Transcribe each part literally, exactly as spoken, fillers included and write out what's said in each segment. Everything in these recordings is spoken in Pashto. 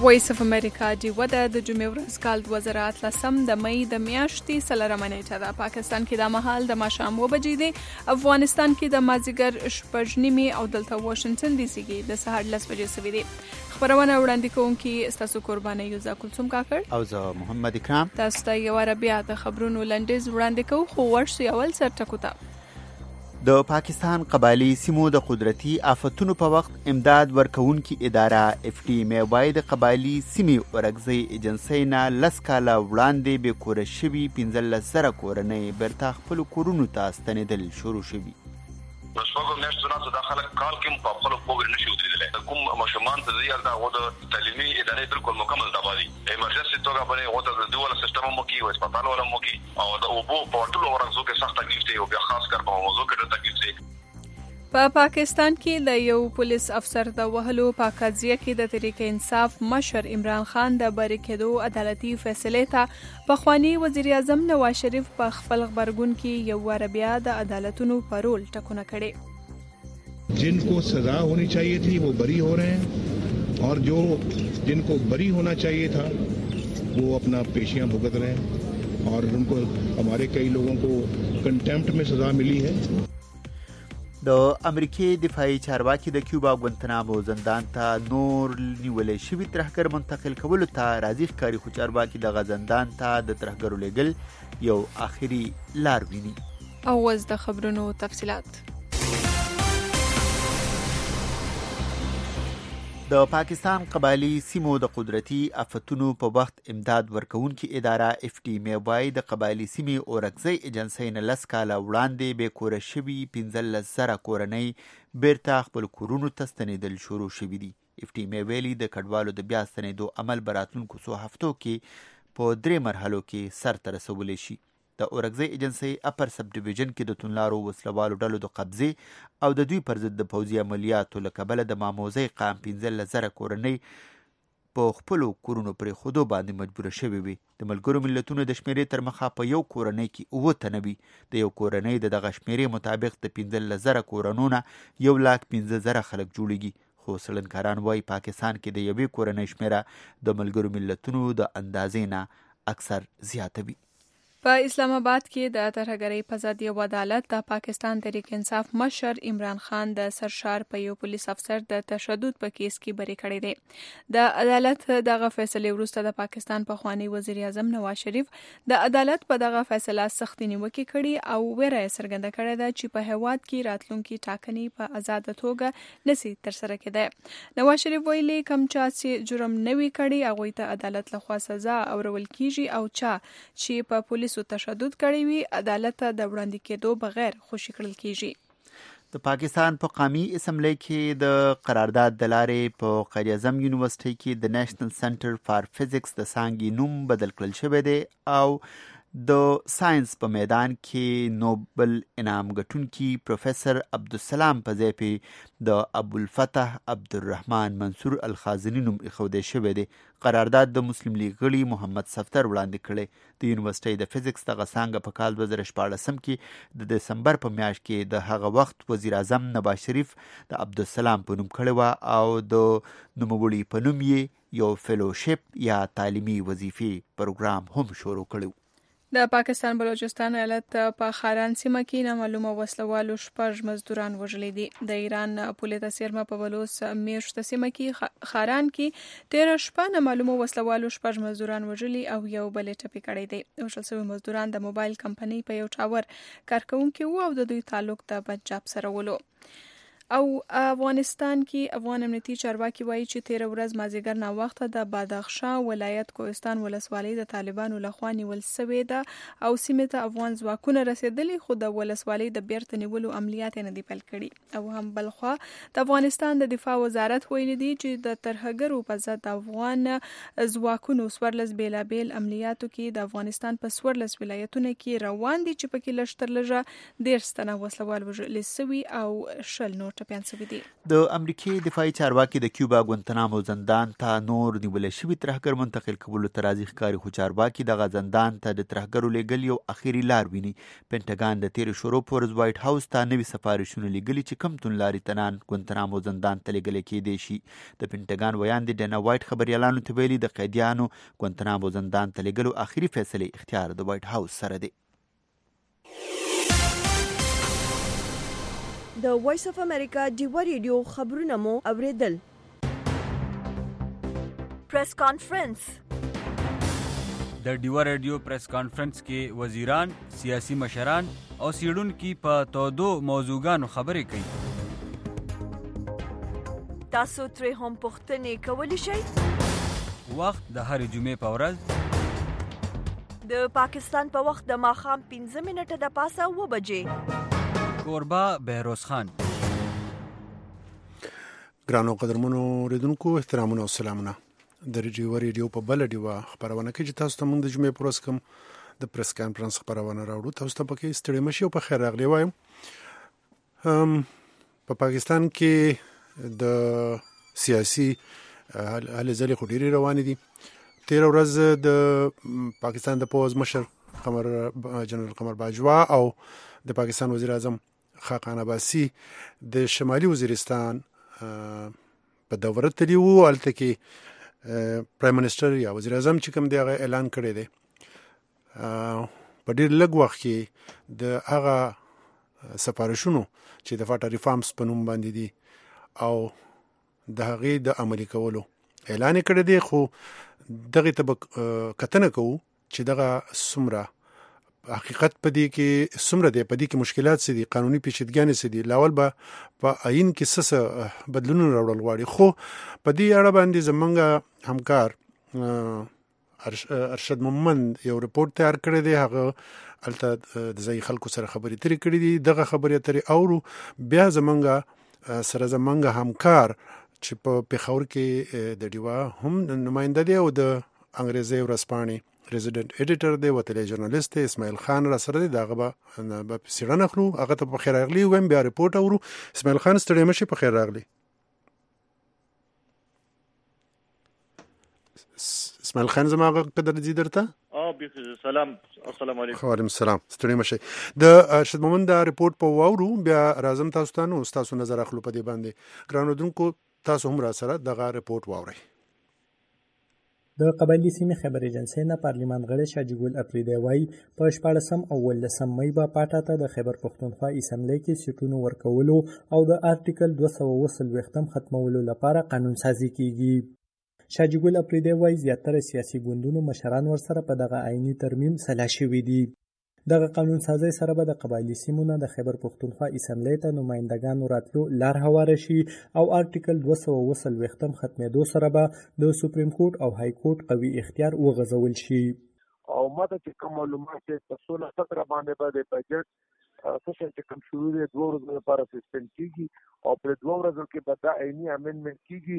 وایس اف امریکا ډیوه ده د جمعې ورځ کال دوه زره اتلسم د مۍ د میاشتې څلورمه نیټه ده. پاکستان کې دا مهال د ماښام اوه بجې دی، افغانستان کې د مازدیګر شپږ نیمې او دلته واشنګټن ډي سي کې د سهار لس بجې سوي دي. خبرونه وړاندې کوونکي ستاسو قرباني یوزا کلثوم کاکړ او زه محمد اکرام. تاسو ته یو واره بیا د خبرونو لنډیز وړاندې کوو، خو ورشو اول سرټکو ته. د پاکستان قبایلی سیمو د قدرتي آفتونو په وخت امداد ورکوونکي اداره اف ټي ام وايي د قبایلی سیمې ورکزۍ ایجنسۍ نه لس کاله وړاندې بې کوره شوي پنځلس زره کورنۍ بیرته خپلو کورونو ته ستنېدل شروع شوي. نو شپږو میاشتو نه دا خلک کال کې په خپلو پوهې نه شي ودرېدلی. کوم ماشومان ته ځي هلته هغو د تعلیمي ادارې بلکل مکمل تباه دي. ایمرجنسي توګه باندې هغو ته د دې والا سیسټم هم وکړي او هسپتال والا هم وکړي او د اوبو په ټولو ورکزو کې سخت تکلیف دی او بیا خاص کر په موضوع کې ډېر تکلیف دی. په پا پاکستان کې د یو پولیس افسر د وهلو په قضیه کې د تحریک انصاف مشر عمران خان د بری کېدو عدالتي فیصلې ته پخوانی وزیر اعظم نواز شریف په خپل غبرګون کې یو واره بیا د عدالتونو په رول ټکونه کړي. जिनको सजा होनी चाहिए थी वो बरी हो रहे हैं और जो जिनको बरी होना चाहिए था वो अपना पेशियां भुगत रहे हैं और उनको हमारे कई लोगों को कंटेम्प्ट में सजा मिली है. د امریکای دفاعي چارواکي د کیوبا ګوانتنامو زندان ته نور نیولې شوي ترهګر منتقل کولو ته راضي ښکاري، خو چارواکي دغه زندان ته د ترهګرو لېږل یو آخري لار ویني. او اوس د خبرونو تفصیلات. د پاکستان قبایلی سیمو د قدرتي آفتونو په وخت امداد ورکوونکي اداره اف ټي ام وايي د قبایلی سیمې اورکزۍ ایجنسۍ نه لس کاله وړاندې بې کوره شوي پنځلس زره کورنۍ بیرته خپل کورونو ته ستنېدل شروع شوي دي. اف ټي ام ویلي د کډوالو د بیا ستنېدو عمل به راتلونکو څو هفتو کې په درې مرحلو کې سرته رسولی شي. د اورکزۍ ایجنسۍ اپر سب ډیویژن کې د توندلارو وسلوالو ډلو د قبضې او د دوی پر ضد د پوځي عملیاتو له کبله د ماموزۍ قام پنځلس زره کورنۍ په خپلو کورونو پرېښودو باندې مجبوره شوې وي. د ملګرو ملتونو د شمېرې تر مخه په یو کورنۍ کې اووه تنه وي. د یو کورنۍ د دغه شمېرې مطابق د پنځلس زره کورونو نه یو لاک پنځه زره خلک جوړېږي. خو څېړنکاران وایي پاکستان کې د یوې کورنۍ شمېره د ملګرو ملتونو د اندازې نه اکثر زیاته وي. په اسلام آباد کې د ترهګرۍ په ضد یو عدالت د پاکستان تحریک انصاف مشر عمران خان د سرشار په یو پولیس افسر د تشدد په کیس کې بری کړی دی. د عدالت دغه فیصلې وروسته د پاکستان پخوانی وزیر اعظم نواز شریف د عدالت په دغه فیصله سختې نیوکې کړي او ویره یې څرګنده کړې ده چې په هیواد کې راتلونکي ټاکنې په آزاده توګه نشي ترسره کېدای. نواز شریف ویلي کوم چا چې جرم نه وي کړی هغوی ته عدالت لخوا سزا اورول کیږي او چا چې په پولیس تشدد کړی وي عدالت ته د وړاندې کېدو بغیر خوشي کړل کیږي. د پاکستان په قومي اسمبلی کې د قرارداد د لارې په قائد اعظم یونیورسيټي کې د نېشنل سنټر فار فزکس د څانګې نوم بدل کړل شوی دی او د ساينس په میدان کې نوبل انعام ګټونکي پروفیسر عبدالسلام په ځای په د ابوالفتح عبدالرحمن منصور الخازني نوم ایښودی شوی دی. قرارداد د مسلم لیگ غړي محمد صفدر وړاندې کړی. د یونیورسيټۍ د فزکس دغه څانګه په کال دوه زره شپاړسم کې د دسمبر په میاشت کې د هغه وخت وزیر اعظم نواز شریف د عبدالسلام په نوم کړې وه او د نوموړي په نوم یې یو فیلوشپ یا تعلیمي وظیفې پروګرام هم شروع کړی. د پاکستان بلوچستان ایالت په خاران سیمه کې نامعلومه وسلوالو شپږ مزدوران وژلي دي. د ایران پولیس سیرمه په بلوچ میشت سیمه کې خاران کې تیره شپه نامعلومه وسلوالو شپږ مزدوران وژلي او یو بل ټپي کړی دی. وژل شوي مزدوران د موبایل کمپنۍ په یو ټاور کارکونکي وو او د دوی تعلق د پنجاب سره ولو. او افغانستان کې افغان امنیتي چارواکي وایي چې تیره ورځ مازدیګر ناوخته د بادخشان ولایت کوهستان ولسوالۍ د طالبانو لخوا نیول سوې ده او سیمې ته افغان ځواکونه رسېدلي خو د ولسوالۍ د بیرته نیولو عملیات یې نه دي پیل کړي. او هم بلخوا د افغانستان د دفاع وزارت ویلي دی چې د ترهګرو په ضد افغان ځواکونو څوارلس بېلابېل عملیاتو کې د افغانستان په څوارلس ولایتونو کې روان دي چې پکې لږ تر لږه دېرش تنه وسلوال وژل سوي او شل نور ټپيان شوي دي. د امریکای دفاعي چارواکي د کیوبا ګوانتنامو زندان ته نور نیول شوي ترهګر منتقل کولو ته راضي ښکاري، خو چارواکي دغه زندان ته د ترهګرو لیږل یو اخیری لار ویني. پینټاګان د تیرې شورو په ورځ وایټ هاوس ته نوي سفارشونه لیږلي چې کم توندلارې تنان ګوانتنامو زندان ته لیږلی کیدی شي. د پینټاګان ویاند ډینا وایټ خبریالانو ته ویلي د قیدیانو ګوانتنامو زندان ته لیږلو اخیری فیصلې اختیار د وایټ هاوس سره دی. د وایس اف امریکا ډیوا ریډیو خبرونه مو اوریدل. پریس کانفرنس. د ډیوا ریډیو پریس کانفرنس کې وزیران، سیاسي مشران او څیړونکي په تودو موضوعګانو خبرې کوي. تاسو ترې هم پوښتنې کولی شئ. وخت د هرې جمعې په ورځ د پاکستان په وخت د ماښام پنځه منټه د پاسه اوه بجې. کوربه بهروز خان. ګرانو قدرمنو اوریدونکو، احترامونه او سلامونه. د ډیوا ریډیو په بله ډیوا خبرونه کې چې تاسو ته موږ د جمعې په ورځ کوم د پریس کانفرنس خبرونه راوړو، تاسو ته پکې ستړي مشي او په خیر راغلی وایم. په پاکستان کې د سیاسي هلې ځلې خو ډېرې روانې دي. تېره ورځ د پاکستان د پوځ مشر قمر جنرال قمر باجوا او د پاکستان وزیر اعظم خاقان عباسي د شمالي وزیرستان په دوره تللي وو. هلته کې پرایم منسټر یا وزیر اعظم چې کوم دی هغه اعلان کړی دی په ډېر لږ وخت کې د هغه سفارشونو چې د فاټا ریفارمز په نوم باندې دي او د هغې د عملي کولو اعلان یې کړی دی. خو دغې ته به کتنه کوو چې دغه څومره حقیقت په دې کې څومره دی، په دې کې مشکلات څه دي، قانوني پیچیدګیانې څه دي. لاول به په آیین کې څه بدلونونه راوړل غواړي. خو په دې اړه باندې زمونږ همکار ارشد مومند یو رپورټ تیار کړی دی. هغه هلته د ځایي خلکو سره خبرې اترې کړي دي. دغه خبرې اترې اورو. بیا زمونږ سره زمونږ همکار چې په پېښور کې د ډیوا هم نماینده دی او د انګریزي ورځپاڼې ریزیډنټ ایډیټر دی، وتلی ژورنالیست دی، اسماعیل خان را سره دی. د هغه به څېړنه اخلو. هغه ته په خیر راغلي وایم. بیا رپورټ اورو. اسماعیل خان ستړی مشي، په خیر راغلی. اسماعیل خان زما غږ قدر دي درته؟ سلام، السلام علیکم. وعلیکم السلام. ستړي مشي. د ارشد مومند دا رپورټ په واورو. بیا راځم تاسو ته نو تاسو نظر اخلو په دې باندې. ګرانو دونکو، تاسو هم را سره دغه رپورټ واورئ. د قبایلي سیمې خبر ایجنسۍ نه پارلمان غړی شاجي ګل اپریدی وایي په شپاړسم او اوولسم مۍ به پاټا ته د خیبر پښتونخوا اسمبلی کې سیټونو ورکولو او د آرټیکل دوه سوه اوه څلوېښتم ختمولو لپاره قانون سازي کیږي. شاجي ګل اپریدی وایي زیاتره سیاسي ګوندونو مشران ورسره په دغه آئیني ترمیم سلا شوي دي. دغه قانون سازی سره به د قبایلي سیمو نه د خیبر پښتونخوا اسمبلی ته نمایندګانو راتلو لار هواره شي او آرټیکل دوه سوه اوه څلوېښتم ختمېدو سره به د سپریم کورټ او های کورټ قوي اختیار وغځول شي. او ماته چې کوم معلومات چې په سوله سطره باندې به د بجټ څه چې کوم شروع دی دوه ورځې لپاره سسپند کیږي او په دوه ورځو کې به دا عیني امندمنت کیږي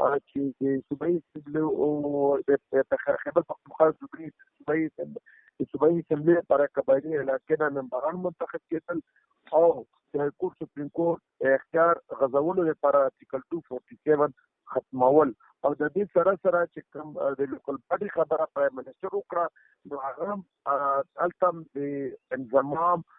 چې د صوبایي اسمبلی او د خیبر پښتونخوا صوبایي صوبایي اسمبلی لپاره قبایلي علاقې نه ممبران منتخب کېدل او د های کورټ سپریم کورټ اختیار غځولو لپاره آرټیکل دوه سوه سل ختمول او د دې سره سره چې کوم د لوکل باډي خبره پرایم منسټر وکړه نو هغه التم د انضمام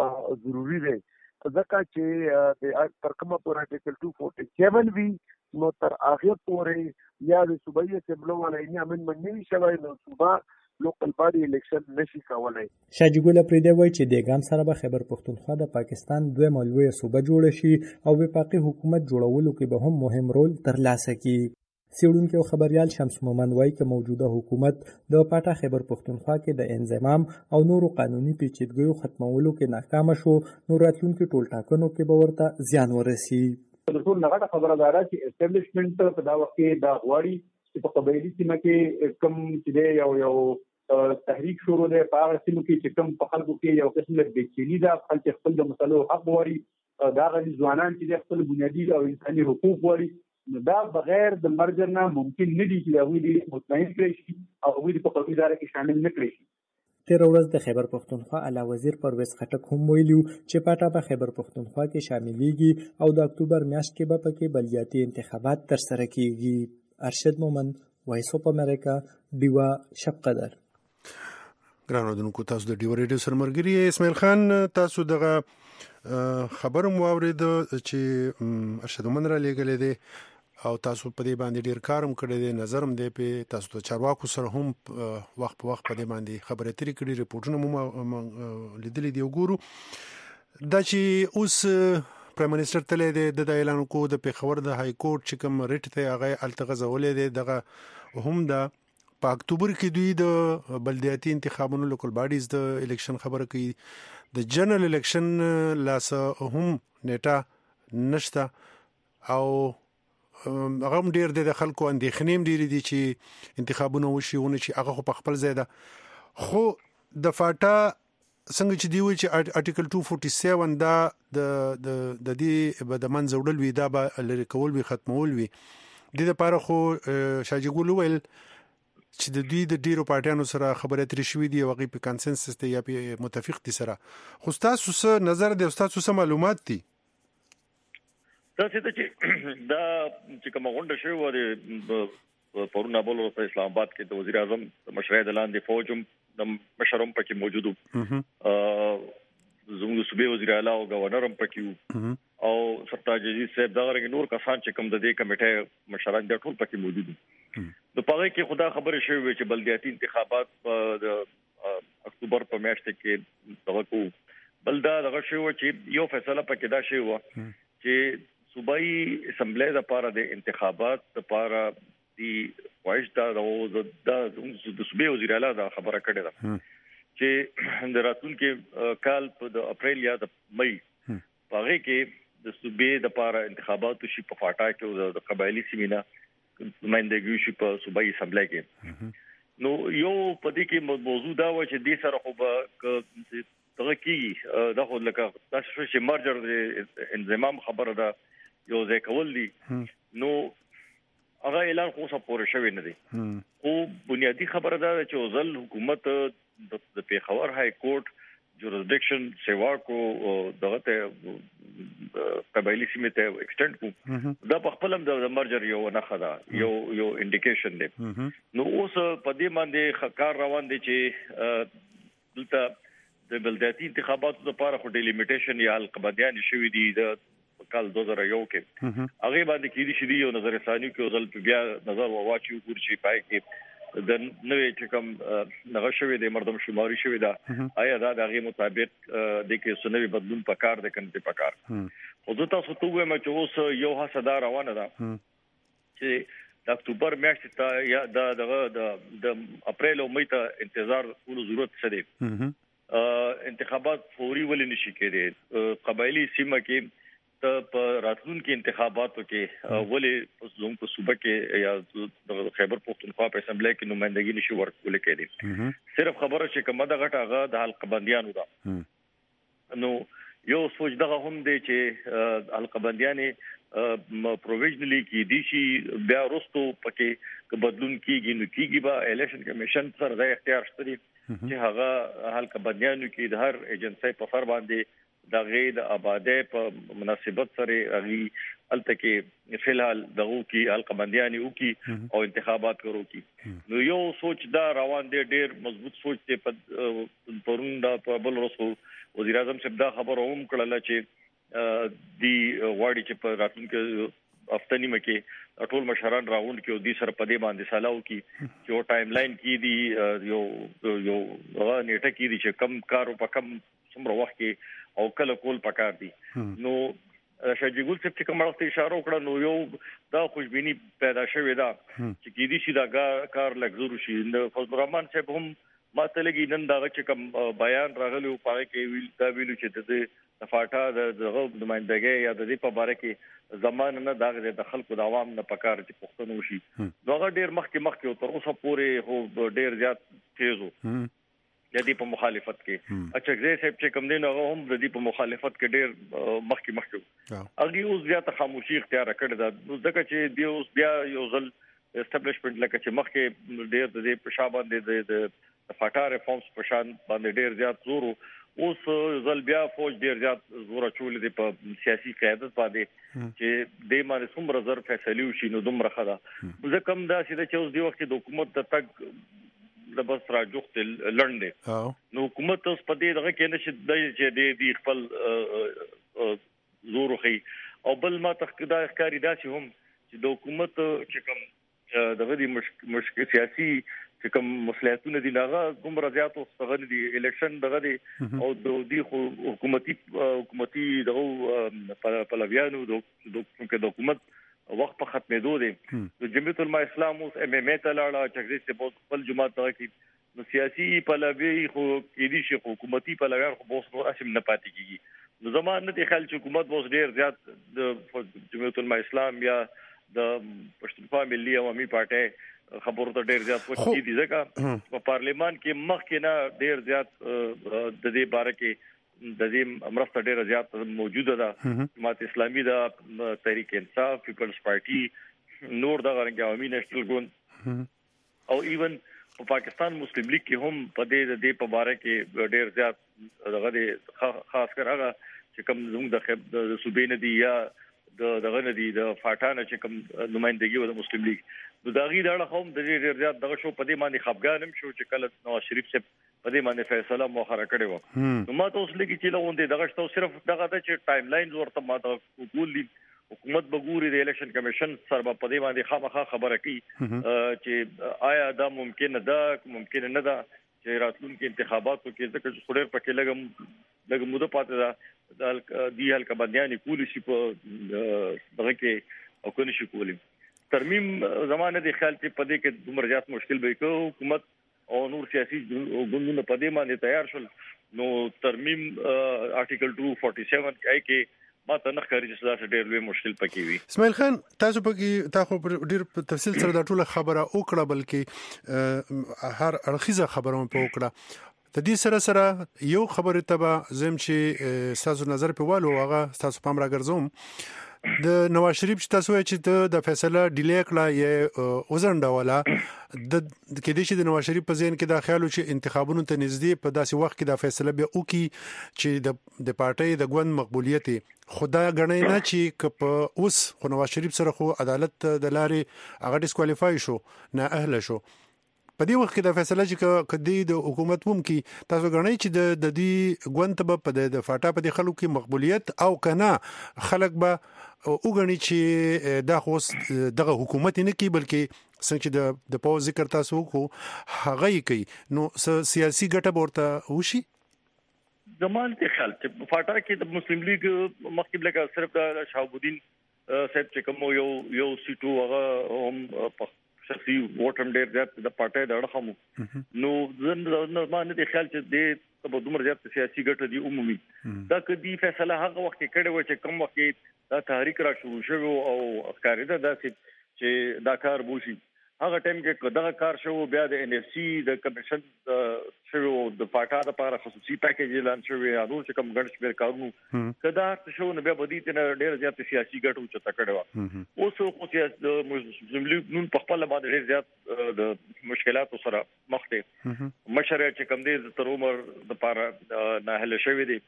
ضروری دی ځکه چې د تر کومه پورې آرټیکل دوه سوه سل وي نو تر هغه پورې یا د صوبایي اسمبلی ولایي امندمنت نه وي شوی نو صوبا لوکل باډي الیکشن نشي کولای. شاجي ګل اپریدی وایي چې د ګام سره به خیبر پښتونخوا د پاکستان دویمه لویه صوبه جوړه شي او وفاقي حکومت جوړولو کې به هم مهم رول ترلاسه کړي. څېړونکی او خبریال شمس مومند وایي که موجوده حکومت د پاټا خیبر پښتونخوا کې د انضمام او نورو قانوني پیچیدګیو ختمولو کې ناکامه شو نو راتلونکي ټولټاکنو کې به ورته زیان ورسي. د ټول نغټه خبره ده چې اسټابلیشمنت په دا وخت کې دا غواړي چې په قبایلي سیمه کې کم چې دی یو یو تحریک شروع دی په هغه سیمو کې چې کم په خلکو کې یو قسم د بېچیني ده خلک خپل د مسلو حق غواړي دا غلي ځوانان چې خپل بنیادي او انساني حقوق غواړي نو دا بغیر د مرجر نه ممکن نه دي چې هغوی دې مطمئن کړی شي او هغوی دې په قانوني اداره کې شامل نه کړی شي. تیر ورځ د خیبر پښتونخوا اعلی وزیر پرویز خټک هم ویلي چې پاټا په خیبر پښتونخوا کې شاملېږي او د اکتوبر میاشت کې به پکې بلدیاتي انتخابات ترسره کیږي. ارشد مومن، وایس اف امریکا، ډیوا شب قدر. ګرانو دونکو، تاسو د ډیوا ریډیو سره ملګری اسماعیل خان. تاسو دغه خبرم واورید چې ارشد مومن را لېږلی دی او تاسو په دې باندې ډیر کارم کړی دی، نظرم دی په تاسو ته چارواکو سره هم وخت په وخت په دې باندې خبرې اترې کړي، ریپورټونه مو لیدلي دی. وګورو دا چې اوس پرایم منسټر تللی دی، د اعلان کو د پیښور د های کورټ چې کوم ریټ ته هغه التغزولې دی، دغه هم دا په اکتوبر کې دوی د بلدیاتي انتخابونو لوکل باډیز د الیکشن خبره کوي. د جنرال الیکشن لاس هم نیټه نشته او هغه هم ډیر د خلکو اندېښنې ډیر دي چې انتخابونه وشي ونه چې هغه په خپل ځای ده. خو د فاټا څنګه چې دی وی چې ارټیکل دوه سل سیزده دا د د د دې به د منځ وړل وی، دا به لری کول وی، ختمول وی. د لپاره خو شاجګول ویل چې د دوی د ډیرو پارټیانو سره خبرې اترې شوې دي او هغه په کنسنسس ته یا په متفق دي سره. خو تاسو څه نظر دی، تاسو څه معلومات دي؟ دا چې دا چې کومه غونډه شوې وه د پرون بل په اسلام آباد کې د وزیر اعظم مشرۍ د لاندې فوج هم د مشر هم پکې موجود وو، زموږ د صوبې وزیر اعلی او گورنر هم پکې وو او سرتاج عزیز صاحب دغه رنګ نور کسان چې کوم د دې کمیټې مشران د ټول پکې موجود وو. د پاره کې خدا خبره شوې وي چې بلدیاتي انتخابات د اکتوبر په میاشت کې توقع بلدا دغه شوی چې یو فیصله پکې دا شوی و چې صوبایي اسمبلی د پاره د انتخابات د پاره دی وایستا د د صوبې وزیر اعلی دا خبره کړې ده چې د راتلونکي کال په د اپریل یا د مئی هغه کې د صوبې د پاره انتخابات شي په فاټا کې د قبایلی سیمینه نمائندګي شي په صوبایي اسمبلی کې. نو یو پدې کې موضوع دا و چې د سره خو به دغه کې دا خو لکه تاسو چې مرجر د انضمام خبره ده یو ځای کول دي، نو هغه اعلان خو څه پوره شوی نه دی. خو بنیادی خبره ده چې ځل حکومت د پیښور های کورټ جوریسډکشن سیوا کو دغه ته قبایلی سیمه ته ایکسټند کو، دا په خپل هم د مرجر یو نه خدا یو یو انډیکیشن دی. نو اوس په دې باندې کار روان دي چې دلته د بلدیاتي انتخاباتو لپاره خو ډیلیمیټیشن یا القبادیان شوی دي د کال دوه زره یو کې هغه باندې کې دي شې یو نظر ثاني کې ځل بیا نظر واچو ورشي پای کې د نوې چې کوم نغه شوی د مردم شماري شوی دا آیا دا دغه مطابق د کې سنوي بدلون پکار د کنټي پکار. خو د تاسو ته وایم چې اوس یو حسدا روانه ده چې د اکتوبر میاشت ته یا د د اپریل او مئی ته انتظار کولو ضرورت څه دی. انتخابات فوري ولې نشي کېدی. قبایلی سیمه کې ته په راتلونکو انتخاباتو کې ولې زموږ په صوبه کې یا د خیبر پښتونخوا په اسمبلی کې نمائندګي نشي ورکول کېدی. صرف خبره چې کومه د غټه هغه د حلقبندیانو ده. نو یو سوچ دغه هم دی چې حلقبندیانې پروویژنلی کې دي شي بیا وروستو پکې بدلون کیږي نو کیږي به الیکشن کمیشن سره د اختیار شته چې هغه حلقبندیانو کې د هر ایجنسی په سر باندې د غید آباده په مناسبت سره غي التکه فلحال دغه کې القبندیانی او کې او انتخابات ورو کې. نو یو سوچ دا روان دی، ډیر مضبوط سوچ دی. په پرون دا په بل رسو وزیر اعظم صاحب دا خبر هم کړل چې دی واړي چې په راتلونکو هفتنی مکه ټول مشران راوند کې او دي سره په دې باندې سلاو کې چې او ټایم لاین کې دی یو یو هغه نیټه کې دي چې کم کار په کم څومره وخت کې او کله کول پکار دي. نو شاجګول څه چې کوم وخت اشاره وکړه نو یو دا خوشبینی پیدا شوې ده چې کې دي چې دا کار لګزور شي. د فضل الرحمن صاحب هم ماته لګي نن دا چې کوم بیان راغلی او پاره کې ویل دا ویلو چې د فاټا د نمائندګۍ یا د دې په باره کې زمانه نه دا د خلکو د عوام نه پکار چې پښتون وشي. دغه ډیر مخکې مخکې تر اوسه پورې هو ډیر زیات تیز وو د دې په مخالفت کې. اچھا صاحب چې کوم دین هغه هم د دې په مخالفت کې ډیر مخکې مخکې هغه اوس زیات خاموشي اختیار کړی دا ځکه چې دی اوس بیا یو ځل اسټابلیشمنت لکه چې مخکې ډیر د دې په شابه د فاټا ریفارمز په شان باندې ډیر زیات زور اوس ځل بیا فوج ډیر زیات زور چولې دی په سیاسي قیادت باندې چې د باندې څومره زر فیصله وشي نو دومره خدا زه کوم دا چې اوس دی وخت د حکومت د تک د بس راجوخت لړندې نو حکومت اوس په دې دغه کې نشي د دې خپل زور خي او بل ما تخکدا ښکاری دا چې هم چې د حکومت چې کوم دغه دي مشکل سیاسي چې کوم مصلحتونه دي هغه کوم رضایت او څنګه دي الیکشن دغه دي او د دې حکومتي حکومتي دغه پلویانو د حکومت وخت په ختمېدو دي د جمعیت العلماء اسلام اوس ام ام ته لاړه چې د په خپل جماعت ته کې نو سیاسي پلوی خو کې دي چې حکومتي پلویان خو اوس نو اسیم نه پاتې کیږي نو زمانه د خلک حکومت اوس ډیر زیات د جمعیت العلماء اسلام یا د پښتونخوا ملي عوامي پارټي خبرو ته ډیر زیات وخت دي ځکه په پارلیمان کې مخکې نه ډیر زیات د دې باره کې د دې مرسته ډیر زیات موجوده ده جماعت اسلامي د تحریک انصاف پیپلز پارټي نور د غرنګ عوامي نېشنل ګوند او ایون په پاکستان مسلم لیگ کې هم په دې د په باره کې ډیر زیات دغه خاص کر هغه چې کوم زموږ د صوبې نه دی یا د دغه نه دی د فاټانه چې کوم نمائندګي و د مسلم لیگ د داغي د اړه هم د ډیر زیات دغه شو په دې باندې خپګانم شو چې کله نواز شریف صاحب په دې باندې فیصله مؤخره کړې و نو ما ته اوس لګي چې لغون دي دغه شته صرف دغه د چې ټایم لاین ورته ما ته وګول دي حکومت بګوري د الیکشن کمیشن سره په دې باندې خامخا خبره کوي چې آیا دا ممکن ده ممکن نه ده چې راتلونکي انتخاباتو کې ځکه چې خوري پکې لګم لګم موده پاتې ده د دی هلکه باندې کول شي په دغه کې او کني شي کولی ترمیم زمانه د خیال چې په دې کې دومره زیات مشکل به کو حکومت او نور سیاسي ګوندونه په دې باندې تیار شول نو ترمیم آرټیکل دو سو سړسठ کې کې ما ته نه ښکاري چې دا ډېر لوی مشکل پکې وي اسماعیل خان تاسو پکې تاسو ډېر په تفصیل سره دا ټول خبره وکړه بلکې هر اړخیزه خبره په وکړه د دې سره سره یو خبره تبع زم چې تاسو نظر په والو هغه تاسو پام راګرځوم د نواز شریف چې تاسو چې د فیصله ډیلی کړه یا وزنډوله د کې دي چې د نواز شریف په ذهن کې دا خیال چې انتخابونو ته نږدې په داسې وخت کې دا فیصله به وکړي چې د د پارټۍ د ګوند مقبولیت خدا غنۍ نه چې په اوس خو نواز شریف سره خو عدالت د لارې هغه ډیسکوالیفای شو نه اهل شو په دې وخت کې د فیصله چې کدی د حکومت ووم کې تاسو غنئ چې د د دې ګوند په په د فاټا په د خلکو کې مقبولیت او کنه خلک به وګڼي چې دا خو دغه حکومت نه کوي بلکې څنګه چې د د پاو ذکر تاسو کو هغه کوي نو سیاسي ګټه ورته وشي زمان ته خیال چې فاټا کې د مسلم لیگ مخکې لکه صرف د شهابالدین صاحب چې کوم یو یو سیټو هغه هم شخصي ووټ هم ډېر زیات د پارټۍ د اړخمو نو زه باندې د خیال چې د په دومره زیات سیاسي ګټه دی عمومي دا کدي فیصله هغه وخت کې کړي و چې کوم وخت دا تحریک را شروع شو او افکارې دا چې دا کار بوشي هغه ټیم کې دغه کار شو بیا د ان اف سي د کمیشن شو د پاټا د لپاره خصوصي پیکیج اعلان شو یا نور چې کوم ګڼ شمېر کارونه کدا شو نو بیا بدی ته ډېر زیات سیاسي ګټو چې تکړه و اوس خو چې د مسلم لیگ نن په خپل باندې ډېر زیات د مشکلاتو سره مخ دي مشره چې کوم دي تر عمر د لپاره نه حل شوی دي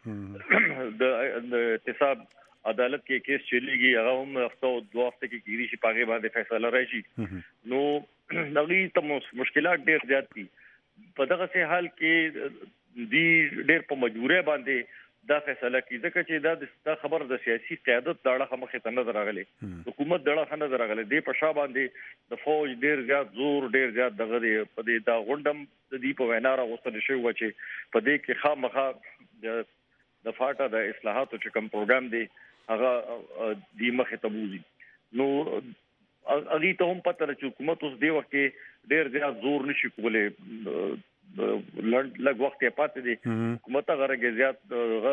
د احتساب عدالت کې کیس چلیږي هغه هم هفته او دوه هفته کې کیږي چې پاګې باندې فیصله راشي نو دغه ته مشکلات ډېر زیات دي په دغه سه حال کې دی ډېر په مجبورې باندې دا فیصله کوي ځکه چې دا خبر د سیاسي قیادت د اړه مخې ته نظر راغلي حکومت د اړه نظر راغلي د په شابه باندې د فوج ډېر زیات زور ډېر زیات دغه دی په دې دا غونډم د دې په وینا راغوستل شوی و چې په دې کې خامخا د فاټا د اصلاحاتو چې کوم پروګرام دی هغه د مخه تبوزي نو اغي ته هم پته چې حکومت اوس دی وخت کې ډېر زیات زور نشي کولای لږ وخت یې پاتې دي حکومت هغه کې زیات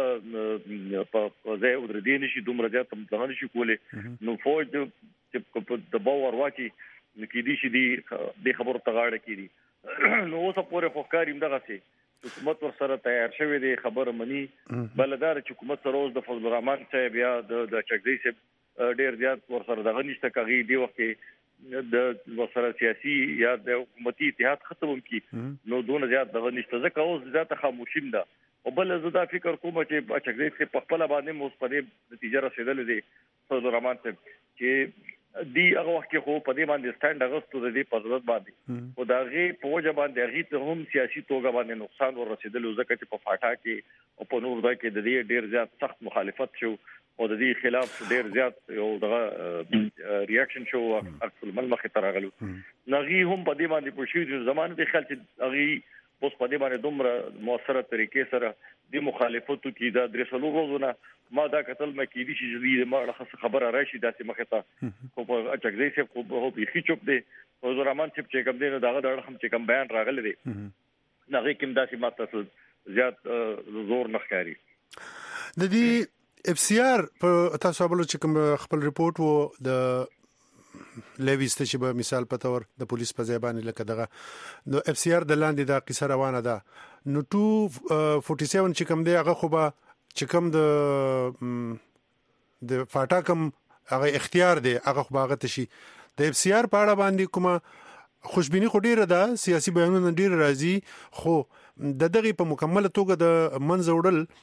په ځای ودر دي نشي دومره زیات هم نشي کولای نو فوج چې د باور واچي کې دي شي دي خبرو تغاړه کیږي نو اوس پورې فوکاریم دغه سي حکومت ور سره تیار شوی دی خبر منی بلدار چې حکومت سره اوس د فضل الرحمن صاحب یا د چکزی صاحب ډیر زیات ورسره دغه نشته کوي دی وخت د وسره سیاسي یا د حکومتي اتحاد ختم کی نو دون زیات دغه نشته ځکه اوس زیات خاموشیم ده او بل زدا فکر کوم چې اچګریز کې په خپل باندې مو په نتیجه رسیدل دي صدر الرحمن ته چې دی هغه وخت خو په دې باندې سټاند اغستو د دې په ضرورت باندې او دا غي په وجه باندې غي ته هم سیاسي توګه باندې نقصان ور رسیدل ځکه چې په فاټا کې او په نور ځای کې د دې ډیر زیات سخت مخالفت شو او د دې خلاف ډیر زیات یو دغه ریاکشن شو عکس الملمخ ترغلو نغي هم په دې باندې په شی زمانه د خلک هغه اوس په دې باندې دومره موثره طریقې سره د مخالفتو کې دا درسلو روزونه ما دا قتل مې کې دي چې دې ما له خبره راشي داسې مخه ته خو په اچګزي سه خو په هی چوک دي او زرامان چې کوم دي دا دا هم چې کوم بیان راغلی دی نغې کوم داسې ماته زیات زور نخکاری د دې اف سی آر په تاسو بل چې کوم خپل ریپورت وو د لیویسته چې به مثال په تور د پولیس په ځای باندې لکه دغه نو اف سی آر د لاندې دا قصه روانه ده نو دو سل سیاسي چې کوم دی هغه خو به چې کوم د د فاټا کوم هغه اختیار دی هغه خو هغه تشي د اف سی آر په اړه باندې کومه خوشبيني خو ډیره ده سیاسي بیانونه ډیر راځي خو د دغه په مکمل توګه د منځ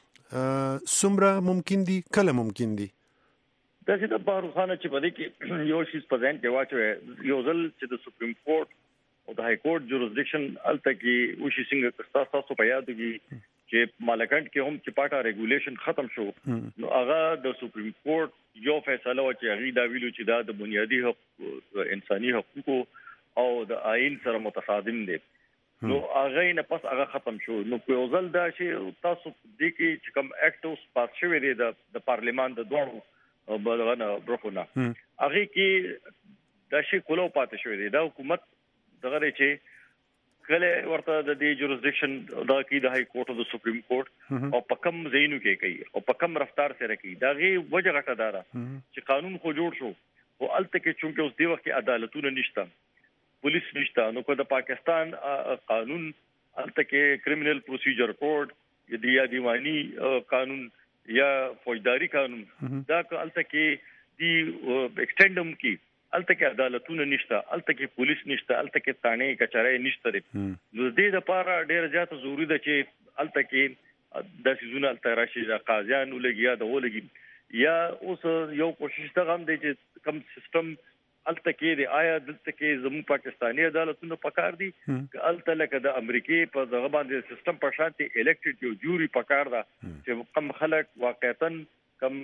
وړل سمره ممکن دي کله ممکن دي دا چې د باروخانه چې په دې کې یو شی پرزنټ دی واچو یو ځل چې د سپریم کورټ او د های کورټ جوریسډکشن الته کې وشي څنګه تاسو تاسو په یاد دي چې مالکانت کې هم چې پاټا ریګولیشن ختم شو نو هغه د سپریم کورټ یو فیصله و چې هغه دا ویلو چې دا د بنیادی حقوق انساني حقوقو او د آئین سره متصادم دي نو هغه نه پس هغه ختم شو نو په ځل دا چې تاسو دې کې چې کوم اکټ اوس پاس شوی دی د پارلیمان د دوه او بلغه برخونه هغه کې د شي کولو پاتې شوې دي دا حکومت دغه چې کله ورته د دې جوریسډکشن دا کې د های کورټ او د سپریم کورټ او په کم زینو کې کوي او په کم رفتار سره کوي دا غي وجه غټه دارا چې قانون خو جوړ شو او الته کې چونکه اوس دی وخت عدالتونه نشته پولیس نشته نو کو د پاکستان قانون الته کې کریمینل پروسیجر کوډ یا دیوانی قانون یا فوجداري قانون دا الته کې دی ایکسټندم کې الته کې عدالتونه نشته الته کې پولیس نشته الته کې تانه کچره نشته نو دې د پاره ډېر زیات ضروری ده چې الته کې د سيزونه الته راشي د قاضیان ولګي دا ولګي یا اوس یو کوشش ته هم دی چې کم سیستم الته کې دی آیا دلته کې زمو پاکستاني عدالتونو پکار دي الته لکه د امریکای په ځغه باندې سیستم په شانتي الیکټډ یو جوري پکار ده چې کم خلک واقعتا کم